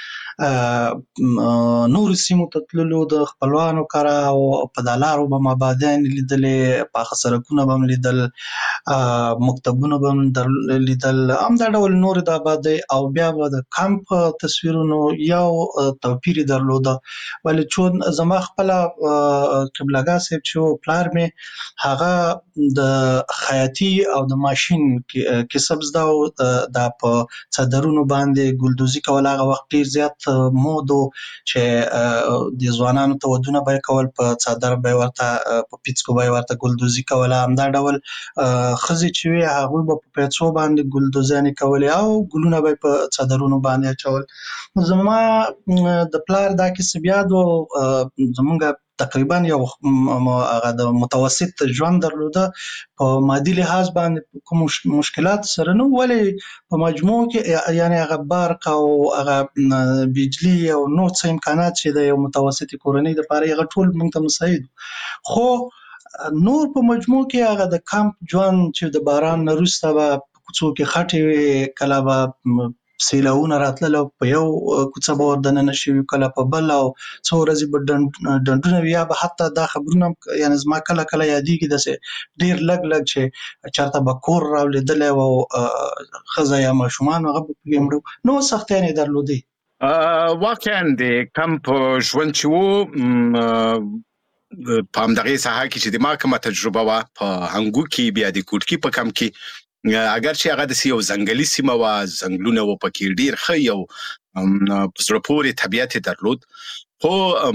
سره نورو سیمو ته تللو د خپلوانو کره او په دا لارو به مو آبادیانې لیدلې، پاخه سړکونه به م لیدل، مکتبونه به م لیدل، همدا ډول نور د آبادۍ او بیا به د کمپ تصویرونو یو توپیر یې درلوده. ولې چون زما خپله قبلګاه صاحب چې و پلار مې هغه د خیاطي او د ماشین کسب زده و، دا په څادرونو باندې ګلدوزي کول هغه وخت ډیر زیات مود و چې د ځوانانو ته ودونه به یې کول، په څادر به یې ورته په پیڅکو به یې ورته ګلدوزي کوله. همدا ډول ښځې چې وې هغوی به په پیڅو باندې ګلدوزیانې کولې او ګلونه به یې په څادرونو باندې اچول. زما د پلار دا کسب یاد و. زمونږ تقریبا یو هغه د متوسط ژوند درلوده، په مادي لحاظ باندې کوم مشکلات سره نه، ولې په مجموع کې یعنی هغه برق او هغه بجلی او نور څه امکانات چې د یو متوسطې کورنۍ دپاره هغه ټول موږ ته مساعد، خو نور په مجموع کې هغه د کمپ ژوند چې د باران نه وروسته به په کوڅو کې خټې وې، کله به سیلاونه راتلل او په یو کوڅه به ور دننه شوي، کله په بل، او څو ورځې به ډنډونه وي، یا به حتی دا خبرونه یعنې زما کله کله یادېږي داسې ډېر لږ لږ چې چېرته به کور راولېدلی و او ښځه یا ماشومان هغه به پکې مړه، نو سختیانې یې درلودې. واقعا د کمپ ژوند چې و په همدغې ساحه کې چې د ما کومه تجربه وه په انګو کې، بیا د کوټکي په کمپ کې، اگر چې هغه داسې یو ځنګلي سیمه وه، ځنګلونه وو پکې، ډېر ښه یو په زړه پورې طبیعت یې درلود، خو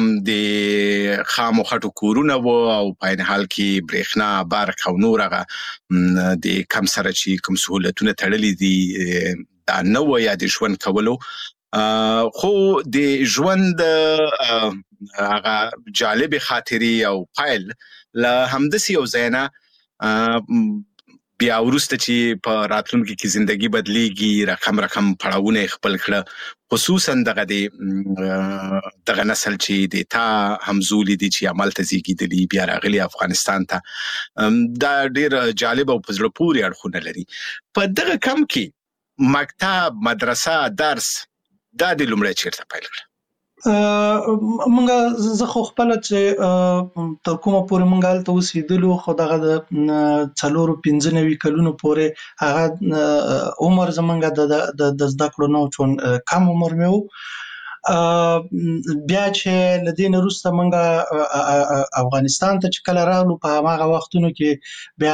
د خامو خټو کورونه وو او په عین حال کې برېښنا، برق او نور هغه د کم سره چې کوم سهولتونه تړلي دي دا نه وه یا د ژوند کولو. خو د ژوند هغه جالبې خاطرې او پیل له همداسې یو ځای نه بیا وروسته چې په راتلونکي کې زندگی بدلیږي، رقم رقم پړاوونه یې خپل کړه، خصوصا دغه د دغه نسل چې د تا همزولي دي چې همالته زیږېدلي بیا راغلي افغانستان ته، دا ډېر جالب او په زړه پورې اړخونه لري. په دغه کم کې مکتب، مدرسه، درس دا د لومړی چیرته پیل کړه؟ مونږ زه خو خپله چې تر کومه پورې مونږ هلته اوسېدلو، خو دغه د څلورو پنځه نوي کلونو پورې هغه عمر زمونږ د زده کړو نه و، چون کم عمر مې و. بیا چې له دې نه وروسته موږ افغانستان ته چې کله راغلو په هغه وختونو کې بیا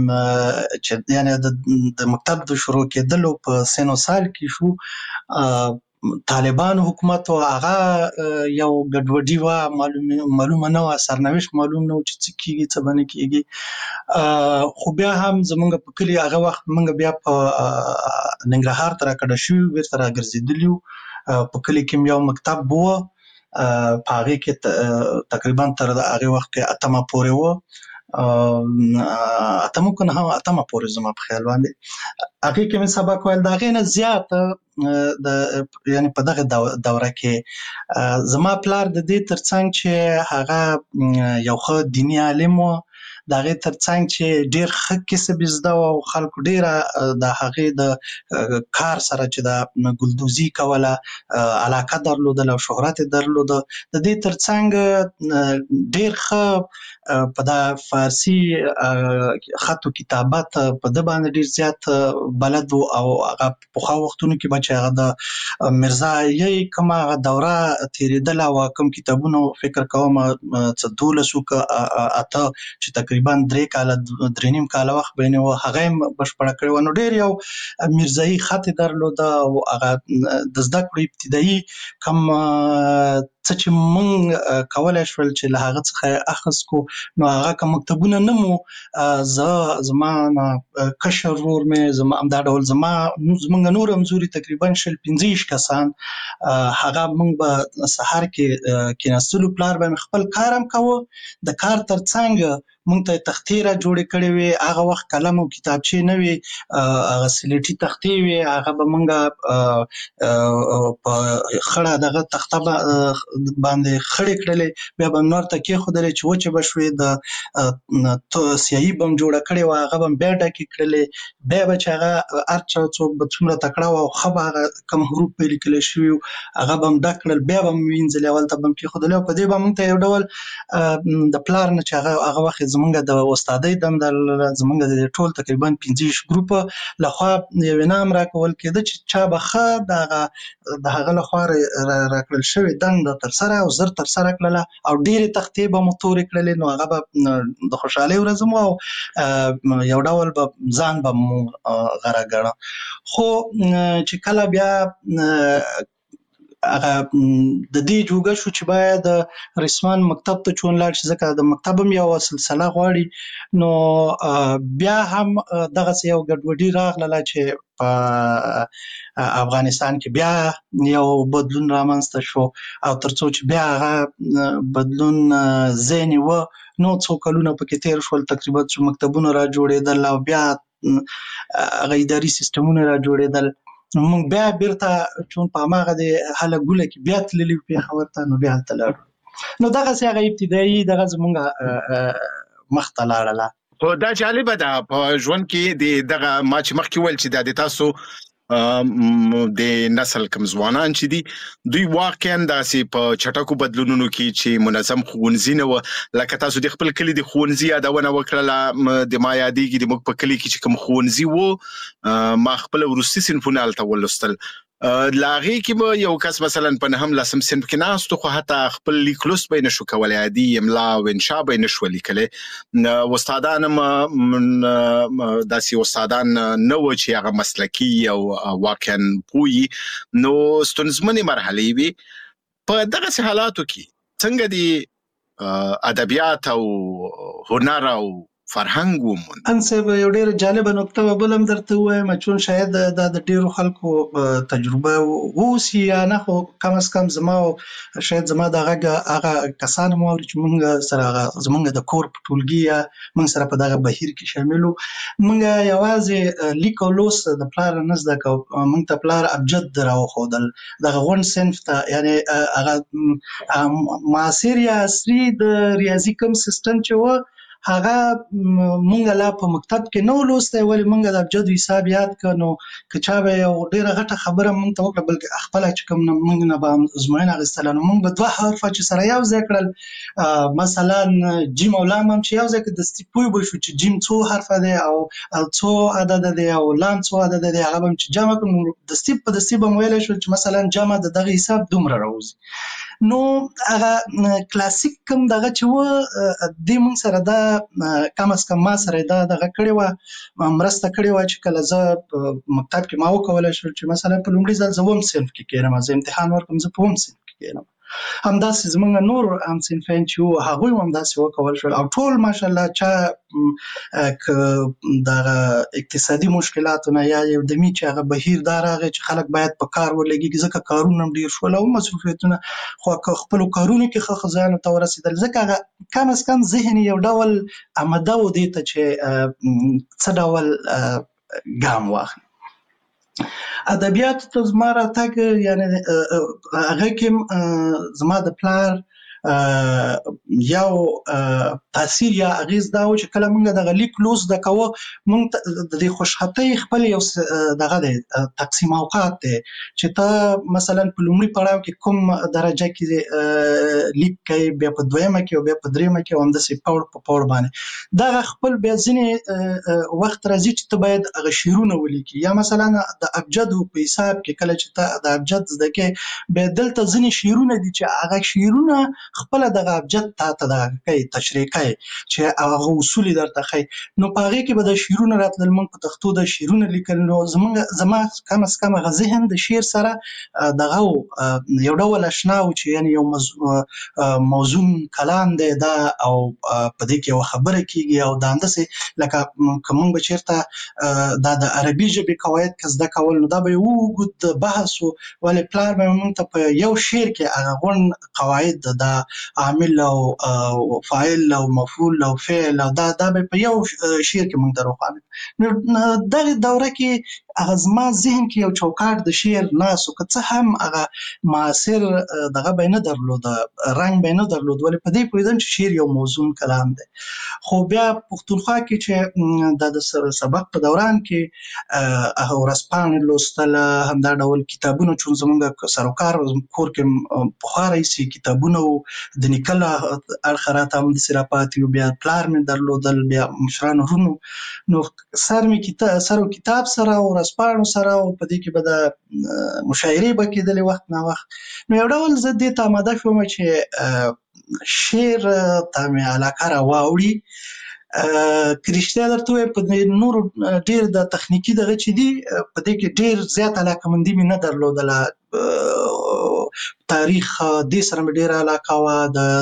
چې یعنی د مکتب د شروع کېدلو په سن و سال کې شو طالبان حکومت او هغه یو ګډوډي و معلومه معلومه نه و سرنوشت معلوم نه و چې څه کیږي څه باندې کیږي خو بیا هم زمونږ په کلی هغه وخت موږ بیا په ننګرهار ته راکډه شو بیرته راګرځېدلو په کلی کې یو مکتب و په هغه کې تقریبا تر هغه وخت کې اتمه پورې و اتمه کنه هم اتمه پورې زما په خیال باندې هغه کې مې سبق ویل دا غینه زیات د یعنی په دغه دوره کې زما پلار د دې ترڅنګ چې هغه یو ښه دینی عالم و د هغې ترڅنګ چې ډېر ښه کسب زده و او خلکو ډېره د هغې د کار سره چې د ګلدوزي کوله علاقه درلودله او شهرت یې درلوده د دې ترڅنګ ډېر ښه په د فارسي خط و کتابت په ده باندې ډېر زیات بلد و او هغه پخوا وختونو کې به چې هغه د میرزایي کومه هغه دوره تېرېدله او کوم کتابونه فکر کوم څه دولسو که اته چې تقریبا درې کاله درې نیم کاله وخت به یې و هغه یې بشپړه کړې وه نو ډېر یو میرزایي خط یې درلوده او هغه د زده کړو ابتدایي کوم څه چې موږ کولی شول چې له هغه څخه یې اخیست کړو نو هغه که مکتبونه نه مو زه زما کشر ورور مې زما همدا ډول زما زموږ نور همزوري تقریبا شل پنځه ویشت کسان هغه موږ به سهار کې کېناستلو پلار به مې خپل کار هم کوه د کار ترڅنګ مونږ ته تختې را جوړې کړې وې هغه وخت قلم او کتابچې نه وې هغه سلیټي تختې وې هغه به مونږ په خړه دغه تخته باندې خړې کړلې بیا به نور ته کېښودلې چې وچې به شوې د سیاهي به م جوړه کړې وه هغه به م بیا ډکې کړلې بیا به چې هغه هر چا څوک به څومره تکړه وه او ښه به هغه کوم حروف به یې لیکلی شوي وو هغه به م ډک کړل بیا به م وینځلې اول ته به م کېښودلې او په دې به مونږ ته یو ډول د پلار نه چې هغه هغه وخت زمونږ د استادۍ دنده زمونږ د ټول تقریبا پنځه ویشت ګروپه لخوا یو انعام راکول کېده چې چا به ښه د هغه د هغه لخوا راکړل شوې دنده ترسره او زر ترسره کړله او ډېرې تختې به مو تورې کړلې نو هغه به د خوشحالۍ ورځ مو او یو ډول به ځان به مو غره ګڼه خو چې کله بیا هغه د دې جوګه شو چې باید رسمان مکتب ته چون لاړ شي ځکه د مکتب هم یو سلسله غواړي نو بیا هم دغسې یو ګډوډي راغله چې په افغانستان کې بیا یو بدلون رامنځته شو او تر څو چې بیا هغه بدلون ځای نیوه نو څو کلونه پکې تېر شول تقریبا چې مکتبونه را جوړېدل او بیا هغه اداري سیستمونه را جوړېدل نو موږ بیا بیرته چون په هماغه د هله ګوله کې بیا تللي وو پېښور ته نو بیا هلته لاړو نو دغسې هغه ابتدایي دغه زموږ مخته لاړله خو دا جالبه ده په ژوند کې د دغه ما چې مخکې ویل چې دا د تاسو د نسل کم ځوانان چې دي دوی واقعا داسې په چټکو بدلونونو کې چې منظم ښوونځي نه وه لکه تاسو د خپل کلي د ښوونځي یادونه وکړله د ما یادېږي د موږ په کلي کې چې کوم ښوونځي و ما خپل وروستي صنفونه هلته ولوستل له هغې کې به یو کس مثلا په نهم لسم صنف کې ناست خو حتی خپل لیک لوست به یې نه شو کولی عادي املا او انشا به یې نه شوه لیکلی استادان هم داسې استادان نه وو چې هغه مسلکي او واقعا پوهي نو ستونزمنې مرحلې وي په دغسې حالاتو کې څنګه د ادبیات او هنر او فرهنګ وموند انصب یو ډېر جالبه نکته به بل هم درته ووایم چون شاید دا د ډېرو خلکو تجربه واوسي یا نه خو کم از کم زما شاید زما د هغه کسان هم واوري چې موږ سره هغه زموږ د کور په ټولګي یا موږ سره په دغه بهیر کې شامل وو موږ یوازې لیک او لوست د پلار نه زده کوو موږ ته پلار ابجد راوښودل دغه غونډ صنف ته یعنې هغه معاصر یا عصري د ریاضي کوم سیسټم چې و هغه مونږ لا په مکتب کې نو لوسته ولې مونږ د ابجد حساب یاد کړو که چا به یو ډیره غټه خبره مونږ ته وکړه بلکې خپل چې کوم مونږ نه به ازموینه اخیستل نو مونږ به دوه حرف چې سره یو ځای کړل مثلا جیم او لام هم چې یو ځای کې د ستپوی به شو چې جیم څو حرف دی او څو عدد دی او لام څو عدد دی هغه هم چې جمع کوم د ستپ په د ستپ هم ویل شو چې مثلا جمع د دغه حساب دومره راوځي نو هغه کلاسیک کوم دغه چې و د مونږ سره دا کم از کم ما سره دا دغه کړی و مرسته کړی و چې کله زه مکتب کې ما وکولای شو چې مثلا په لومړي ځل زه اووم صنف کې کېنم زه امتحان ورکوم زه په اووم صنف کې کېنم همداسې زمونږ نور هم صنفین چې وو هغوی هم همداسې وکول شول او ټول ماشاءالله چا که دغه اقتصادي مشکلاتو نه یا یو دمي چې هغه بهیر دا راغی چې خلک باید په کار ولګېږي ځکه کارونه هم ډېر شول او مصروفیتونه خو که خپلو کارونو کې ښه ښځیانو ته ورسېدل ځکه هغه کم از کم ذهن یو ډول آماده و دې ته چې څه ډول ګام واخلي ادبیاتو ته زما راتګ یعنی هغه کې زما د پلار یو تاثیر یا اغیز دا و چې کله موږ دغه لیک لوست د کوو موږ د دې خوشحالۍ خپل یو دغه دی تقسیم اوقات دی چې ته مثلا په لومړي پړاو کې کوم درجه کې لیک کوي بیا په دویمه کې او بیا په دریمه کې همداسې پوړ په پوړ باندې دغه خپل بیا ځینې وخت راځي چې ته باید هغه شعرونه ولیکي یا مثلا د ابجد په حساب کې کله چې ته د ابجد زده کوې بیا دلته ځینې شعرونه دي چې هغه شعرونه خپل دغه ابجد ته ته دغه کوي تشریح کوي چې هغه اصول درته ښیي نو په هغې کې به د شعرونه راتلل موږ په پښتو د شعرونه لیکل نو زموږ زما کم از کم هغه ذهن د شعر سره دغه یو ډول اشنا و چې یعنې یو موزون کلام دی دا او په دې کې یوه خبره کېږي او دا همداسې لکه که موږ به چېرته دا د عربي ژبې قواعد که زده کول نو دا به یو اوږد بحث و ولې پلار به موږ ته په یو شعر کې هغه غونډ قواعد د عامل او فاعل او مفعول او فعل او دا دا په یو شعر کې موږ ته روښانه نو دغه دوره کې هغه زما ذهن کې یو چوکاټ د شعر ناسو که څه هم هغه معاصر دغه به نه درلود رنګ به نه درلود ولې په دې پوهېدم چې شعر یو موزون کلام دی خو بیا پښتونخوا کې چې د سبق په دوران کې هغه ورځپاڼې لوستله همدا ډول کتابونه چون زموږ سروکار کور کې پخوا راهیسې کتابونه و د نیکه له اړخه راته همداسې راپاتې وو بیا پلار مې درلودل بیا مشرانو ورونو نو سر مې سر و کتاب سره او ورځپاڼو سره او په دې کې به د مشاعرې به کېدلې وخت نه وخت نو یو ډول زه دې ته آماده شوم چې شعر ته مې علاقه راواوړي که رښتیا درته ووایم په نورو ډېر د تخنیکي دغه چې دي په دې کې ډېر زیات علاقهمندي مې نه درلودله تاریخ دې سره مې ډېره علاقه وه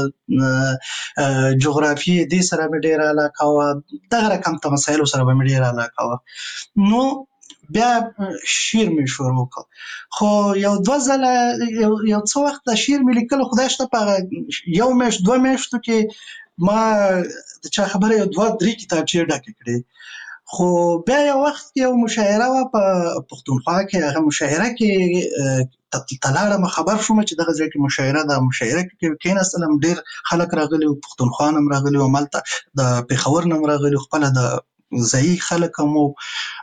د جغرافیې دې سره مې ډېره علاقه وه دغه رقم ته مسایلو سره به مې ډېره علاقه وه نو بیا شعر مې شروع کړ خو یو دوه ځله یو یو څه وخت د شعر مې لیکلو خدای شته په یو میاشت دوه میاشتو کې ما د چا خبره یو دوه درې کتابچې ډکې کړې خو بیا یو وخت کې یو مشاعره وه په پښتونخوا کې هغه مشاعره کې ته لاړم خبر شوم چې دغه ځای کې مشاعره ده مشاعره کې کېناستلم ډېر خلک راغلي وو پښتونخوا نه هم راغلي وو هملته د پېښور نه هم راغلي خپله د ځایي خلک هم وو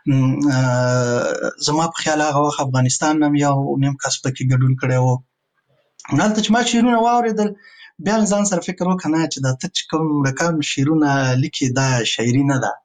زما په خیال هغه وخت افغانستان نه هم یو نیم کس پکې ګډون کړی وو هلته چې ما شعرونه واورېدل بیا مې ځان سره فکر وکړ نه چې دا ته چې کوم رقم شعرونه لیکي دا شاعري نه ده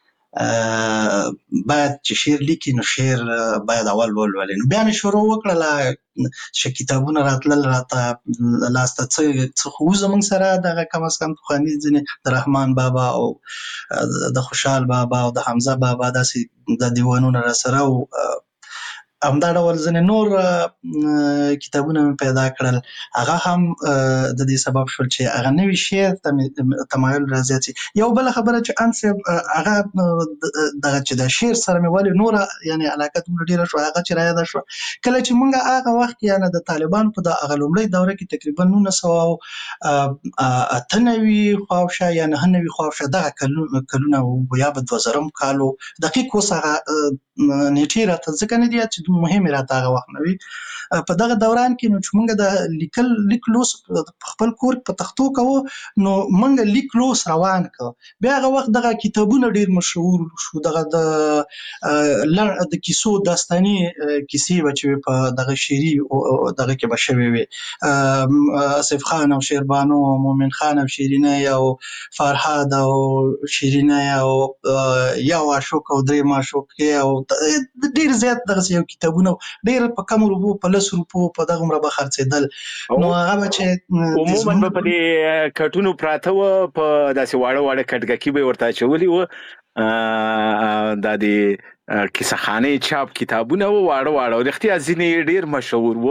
باید چې شعر لیکي نو شعر باید اول ولولي نو بیا مې شروع وکړله چې کتابونه راتلل راته لاسته څه خو زموږ سره دغه کم از کم پخواني ځینې د رحمان بابا او د خوشحال بابا او د حمزه بابا داسې د دیوانونه راسره و همدا ډول ځینې نور کتابونه مې پیدا کړل هغه هم د دې سبب شول چې هغه نوي شعر ته تمایل رازیات شي یو بله خبره چې ان صاحب هغه دغه چې د شعر سره مې ولې نوره یعنې علاقه دومره ډېره شوه هغه چې رایاده شوه کله چې موږ هغه وخت کې یعنې د طالبانو په د هغه لومړۍ دوره کې تقریبا نولس سوه او اته نوي خواوشا یا نهه نوي خواوشا دغه کلونه وو یا به دوه زرم کال و دقیق اوس هغه نیټې راته ځکه نه دي یاد چې مهمه راته هغه وخت نه وي. په دغه دوران کې نو چې موږ د لیکل لیک لوس خپل کور په تختو کوو نو موږ لیک لوس روان کو. بیا هغه وخت دغه کتابونه ډیر مشهور شو، دغه د د کیسو داستاني کیسې بچي په دغه شعري دغه کې بشوي وي، آصف خان او شیربانو، مومن خان او شیرینه او فرهاد او شیرینه او یو عاشق او درې معشوقې او ډیر زیات دغه یو کتابونه ډیر په کم روپو په لس روپو په دغه مربع خرڅېدل. نو هغه چې عموما په دې کټونو پراته و په داسې واړه واړه کټګکی به ورته چولي و د دې کیسه خانه چاپ کتابونه و واړه واړه رښتیا ځینې ډیر مشهور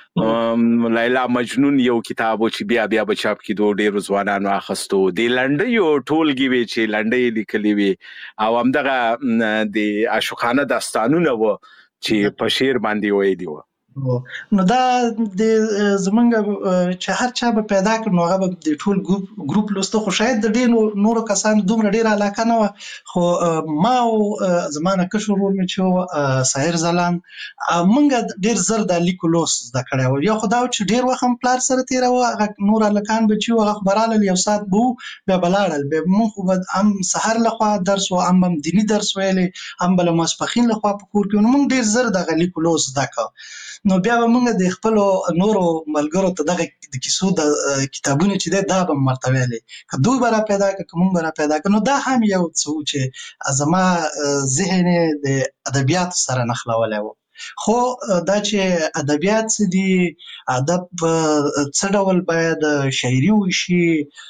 و. لیلا مجنون یو کتاب چې بیا بیا به چاپ کیدو ډیر ځوانانو اخستو، د لنډۍ یو ټولګي وی چې لنډۍ لیکلي وي او همدغه د عاشقانه داستانونه و چې په شعر باندې ویلي و. نو دا د زمونږ چې هر چا به پیدا کړ نو هغه به د ټول ګروپ لوسته، خو شاید د ډیر نورو کسانو دومره ډیر علاقه نه وه. خو ما او زمانه کشر ورور مې چې ساحر ځلاند موږ ډیر زر د لیکو لوس زده کړی و. یو خو دا چې ډیر وخت هم پلار سره تېراوه، هغه نور هلکان به چې وو هغه خو به رالل یو ساعت به وو بیا به لاړل. بیا موږ خو به هم سهار لخوا درس و هم هم دیني درس ویلی هم به له ماسپښین لخوا په کور کې. نو موږ ډیر زر دغه لیکو لوس زده کړه. نو بیا به موږ د خپلو نورو ملګرو ته دغه د کیسو د کتابونه چې دی دا به م ورته ویلې، که دوی به را پیدا کړه که موږ به را پیدا کړه. نو دا هم یو څه و چې زما ذهن یې د ادبیاتو سره نښلولی و. خو دا چې ادبیات څه دي، ادب څه ډول باید شاعري وشي،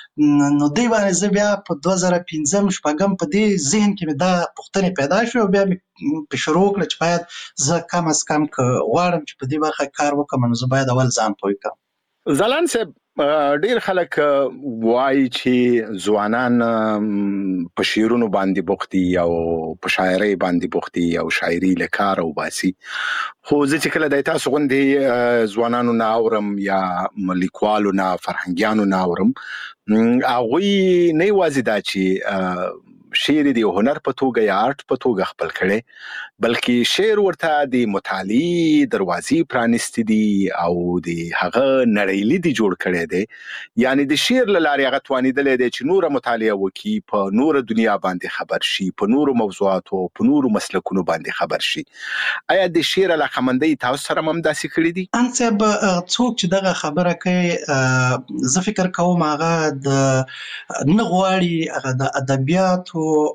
نو دی باندې زه بیا په دوه زره پنځم شپږم په دې ذهن کې مې دا پوښتنې پیدا شوې او بیا مې په شروع وکړه چې باید زه کم از کم که غواړم چې په دې برخه کار وکړم نو زه باید اول ځان پوه کړم. ځلاند صاحب ډیر خلک وایي چې ځوانان په شعرونو باندې بوخت دي او په شاعرۍ باندې بوخت دي او شاعري له کاره وباسي، خو زه چې کله د تاسو غوندې ځوانانو نه اورم یا لیکوالو نه فرهنګیانو نه اورم، هغوی نه یوازې دا چې شعر دی هنر په توګه یا آرټ په توګه خپل کړي، بلکې شعر ورته د مطالعې دروازې پرانیستې دي او د هغه نړۍ دی جوړ کړی دی. یعنی د شعر له لارې هغه توانېدلی دی چې نوره مطالعه وکړي، په نوره دنیا باندې خبر شي، په نورو موضوعاتو په نورو مسلکونو باندې خبر شي. آیا د شعر علاقمندۍ تاسو سره هم داسې کړي دي؟ ان صاحب څوک چې دغه خبره کوي زه فکر کوم هغه د نه غواړي هغه د ادبیاتو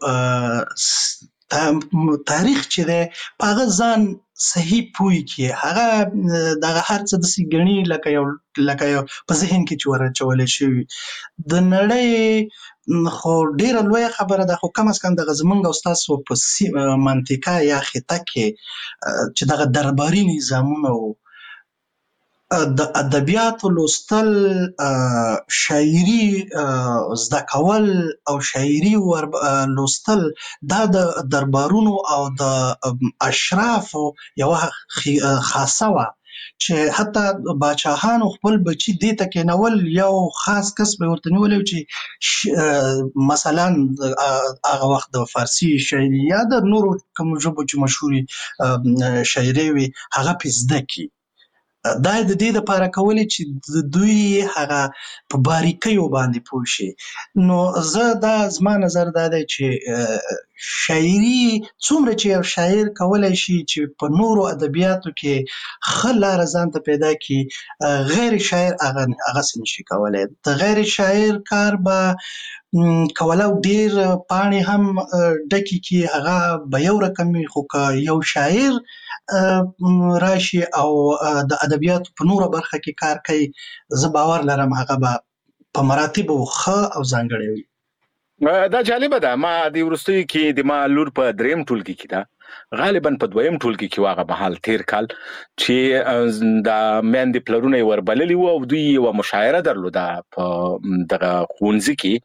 تاریخ چې دی په هغه ځان صحیح پوه کړي. هغه دغه هر څه داسې ګڼي لکه یو لکه یو په ذهن کې چې ورچولی شوي. د نړۍ خو ډیره لویه خبره ده، خو کم از کم دغه زمونږ او ستاسو په منطقه یا خطه کې چې دغه درباري نظامونه و، د ادبیاتو لوستل، شاعري زده کول او شاعري لوستل دا د دربارونو او د اشرافو یوه خاصه وه چې حتی باچاهانو خپل بچي دې ته کېنول، یو خاص کس به ورته نیولی چې مثلا هغه وخت د فارسي شاعري یا د نورو کومو ژبو چې مشهورې شاعرۍ وي هغه پې زده کړي. دا د دې دپاره کولې چې د دوی هغه په باریکیو باندې پوه شي. نو زه دا زما نظر دا دی چې شاعري څومره چې یو شاعر کولی شي چې په نورو ادبیاتو کې ښه لاره ځان ته پیدا کړي، غیر شاعر هغه هغسې نشي کولی. د غیر شاعر کار به کولی ډېر پاڼې هم ډکې کړي، هغه به یو رقم وي، خو که یو شاعر راشي او د ادبیاتو په نوره برخه کې کار کوي، زه باور لرم هغه به په مراتبو ښه او ځانګړی وي. دا جالبه ده. ما د وروستیو کې د ما لور په دریم ټولګي کې ده، غالبا په دویم ټولګي کې هغه مهال تیر کال چې د میندې پلرونه یې وربللي وو او دوی یوه مشاعره درلوده په دغه ښوونځي کې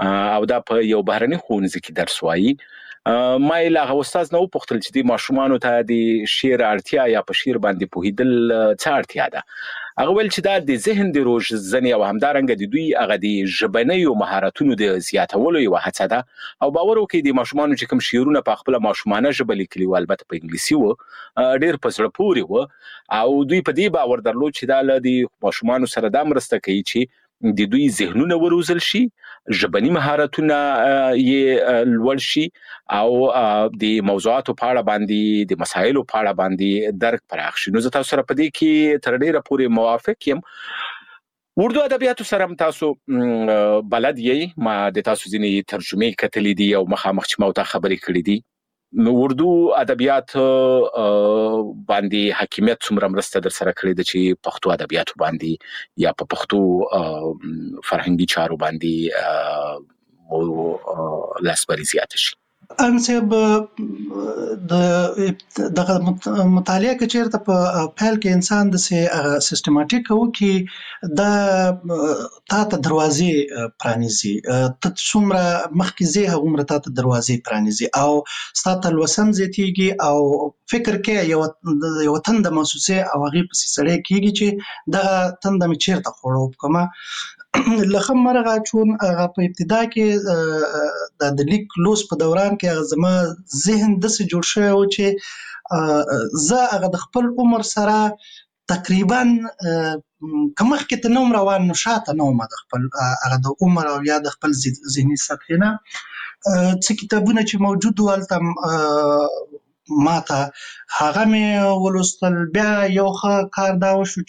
او دا په یو بهرني ښوونځي کې درس وایي. ما یې له هغه استاد نه وپوښتل چې د ماشومانو ته د شعر اړتیا یا په شعر باندې پوهېدل څه اړتیا ده. هغه ویل چې دا د ذهن د روزنې او همدارنګه د دوی هغه د ژبنیو مهارتونو د زیاتولو یوه هڅه ده. او باور وکړئ د ماشومانو چې کوم شعرونه په خپله ماشومانه ژبه لیکلي وو، البته په انګلیسي وو، ډېر په زړه پورې وو او دوی په دې باور درلود چې دا له د ماشومانو سره دا مرسته کوي چې د دوی ذهنونه وروزل شي، ژبني مهارتونه یې لوړ شي او د موضوعاتو په اړه باندې د مسایلو په اړه باندې درک پراخ شي. نو زه تاسو سره په دې کې تر ډیره پورې موافق یم. اردو ادبیاتو سره هم تاسو بلد یې، ما د تاسو ځینې ترجمې کتلې دي او مخامخ چې ما ورته خبرې کړې دي. نو اردو ادبیات باندې حاکمیت څومره مرسته در سره کړې ده چې پښتو ادبیاتو باندې یا په پښتو فرهنګي چارو باندې لاسبري زیاته شي؟ ان صاحب د مطالعه کې چیرته په پیل کې انسان د سیستماتیک وو کې دا تا ته دروازې پرانیزي، ته څومره مخکې ځې هغومره تا ته دروازې پرانیزي او ستا ته لوسم زیاتېږي او فکر کې یو یو تنده محسوسې او هغې پسې سړی کېږي چې دغه تنده مې چیرته خوړو وکړمه. لخم مرغه چون هغه په ابتدا کې د لیک لوست په دوران کې هغه زما ذهن داسې جوړ شوی و چې زه هغه د خپل عمر سره تقریبا که مخکې ته نه وم روان نو شاته نه وم د خپل هغه د عمر او یا د خپل ذهني سطحې نه. څه کتابونه چې موجود وو هلته ماته هغه مې ولوستل. بیا یو ښه کار دا وشو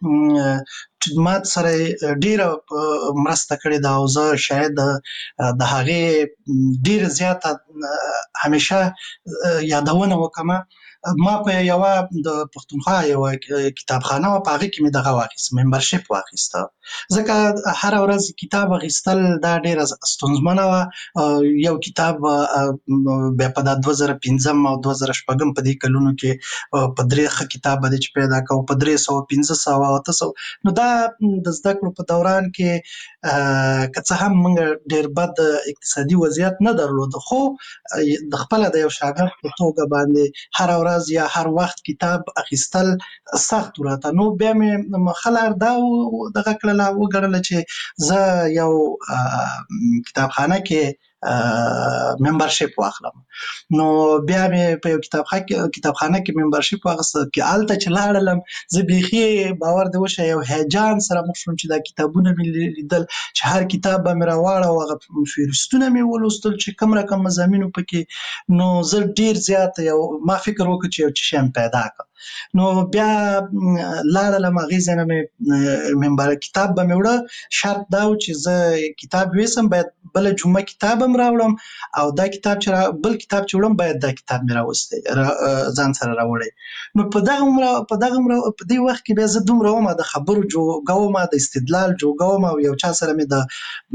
چې ما سره ډېره مرسته کړې ده او زه شاید د هغې ډېره زیاته همیشه یادونه وکړم. ما په یوه د پښتونخوا یوه کتابخانه وه، په هغې کې مې دغه واخیست، ممبرشپ واخیسته، ځکه هره ورځ کتاب اخیستل دا ډېره ستونزمنه وه. یو کتاب بیا په دا دوه زره پنځم او دوه زره شپږم په دې کلونو کې په درې ښه کتاب به دی چې پیدا کوو په درې سوه پنځه سوه اته سوه. نو دا د زده کړو په دوران کې که څه هم موږ ډېر بد اقتصادي وضعیت نه درلوده، خو د خپله د یو شاګرد په توګه باندې هره ورځ یا هر وخت کتاب اخیستل سخت وراته. نو بیا مې خلار دا دغه کړله وګڼله چې زه یو کتابخانه کې ممبرشپ واخلم. نو بیا مې په یو کتابخانه کې ممبرشپ واخیسته، کې هلته چې لاړلم زه بیخي باور دې وشه یو هیجان سره مخ شوم چې دا کتابونه مې لیدل چې هر کتاب به مې راواړه او هغه فهرستونه مې ولوستل چې کوم رقم مضامینو پکې. نو زه ډېر زیات یو ما فکر وکړ چې یو څه شی مې پیدا کړ. نو بیا لاړلم هغې ځای نه مې ممبر کتاب به مې وړه. شرط دا و چې زه کتاب ویسم باید بله جمعه کتاب هم راوړم او دا کتاب چې را بل کتاب چې وړم باید دا کتاب مې راوستی ځان سره راوړی. نو په دغه عمره په دغه عمره په دې وخت کې بیا زه دومره وم د خبرو جوګه وم، د استدلال جوګه وم او یو چا سره مې د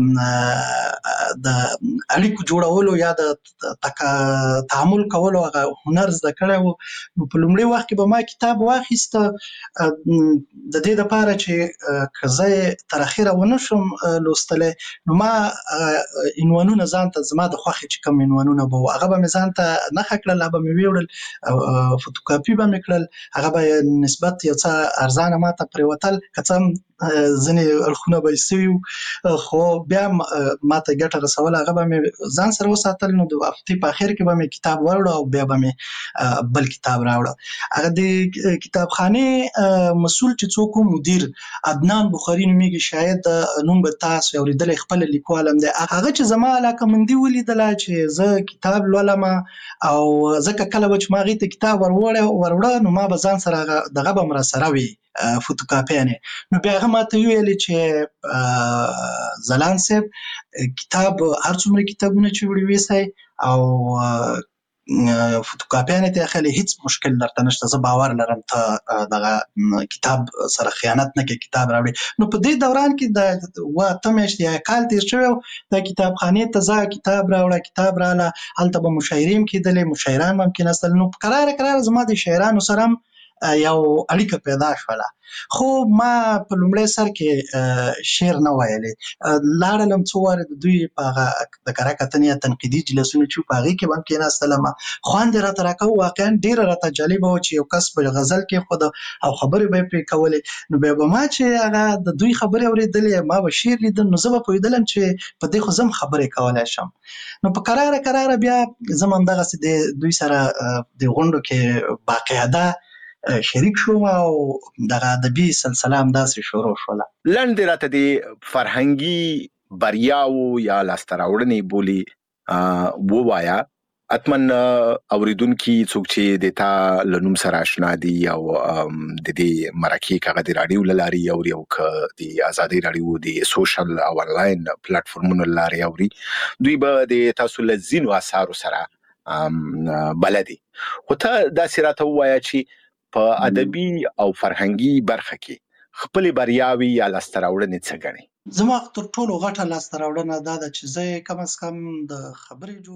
د اړیکو جوړولو یا د تعامل کولو هغه هنر زده کړی و. نو په لومړي وخت کې به ما کتاب واخیسته د دې دپاره چې که زه یې تر اخره ونه شم لوستلی نو ما عنوانونه ځان ته زما د خوښې چې کوم عنوانونه به وو هغه به مې ځان ته نښه کړل، هغه به مې ویوړل، فوتوکاپي به مې کړل، هغه به نسبت یو څه ارزانه ما ته پرېوتل، که څه هم ځینې اړخونه به یې سوي وو خو بیا ما ته ګټه رسول هغه به مې ځان سره وساتل. نو د هفتې په اخر کې به مې کتاب وروړه او بیا به مې بل کتاب راوړه. هغه د کتابخانې مسؤل چې څوک و مدیر عدنان بخاري نومیږي، شاید نوم به تاسو اورېدلی، خپل لیکوال هم دی. هغه چې زما علاقه مندي ولیدله چې زه کتاب لولم او ځکه کله به چې ما هغې ته کتاب وروړه نو ما به ځان سره هغه دغه به م راسره وي فوتوکاپیانې. نو بیا هغه ما ته وویلې چې ځلاند صاحب کتاب هر څومره کتابونه چې وړي ویسئ او فوتوکاپیانې ته اخلي هیڅ مشکل درته نشته، زه باور لرم ته دغه کتاب سره خیانت نه کوې، کتاب راوړې. نو په دې دوران کې د اوه اته میاشتې یا کال تېر شوی و، دا کتابخانې ته ځه کتاب راوړه، کتاب راغله، هلته به مشاعرې هم کېدلې، مشاعران به هم کېناستل. نو په کراره کراره زما د شاعرانو سره هم یو اړیکه پیدا شوله. خو ما په لومړی سر کې شعر نه ویلې، لاړلم څو واره د دوی په هغه د کره کتنې یا تنقیدي جلسونه چې په هغې کې به هم کېناستلم، خوند یې راته راکاوه. واقعا ډېره راته جالبه وه چې یو کس به غزل کېښوده او خبرې به یې پرې کولې. نو بیا به ما چې هغه د دوی خبرې اورېدلې، ما به شعر لیدم، نو زه به پوهېدلم چې په دې خو زه هم خبرې کولی شم. نو په کراره کراره بیا زه هم همدغسې د دوی سره د غونډو کې باقاعده شریک شوم او دغه ادبي سلسله همداسې شروع شوله. لنډ راته د فرهنګي بریاو یا لاسته راوړنې بولي ووایه. حتمن اوریدونکي څوک چې د تا له نوم سره آشنا دي او د دې مرکې کاغه د راډیو له لارې اوري او که د ازادي راډیو د سوشل او انلاین پلیټفارمونو له لارې اوري، دوی به د تاسو له ځینو اثارو سره بلدي. خو ته داسې راته ووایه چې په ادبي او فرهنګي برخه کې خپلې بریاوې یا لاسته راوړنې څه ګڼې؟ زما تر ټولو غټه لاسته راوړنه دا ده چې زه کم از کم د خبرې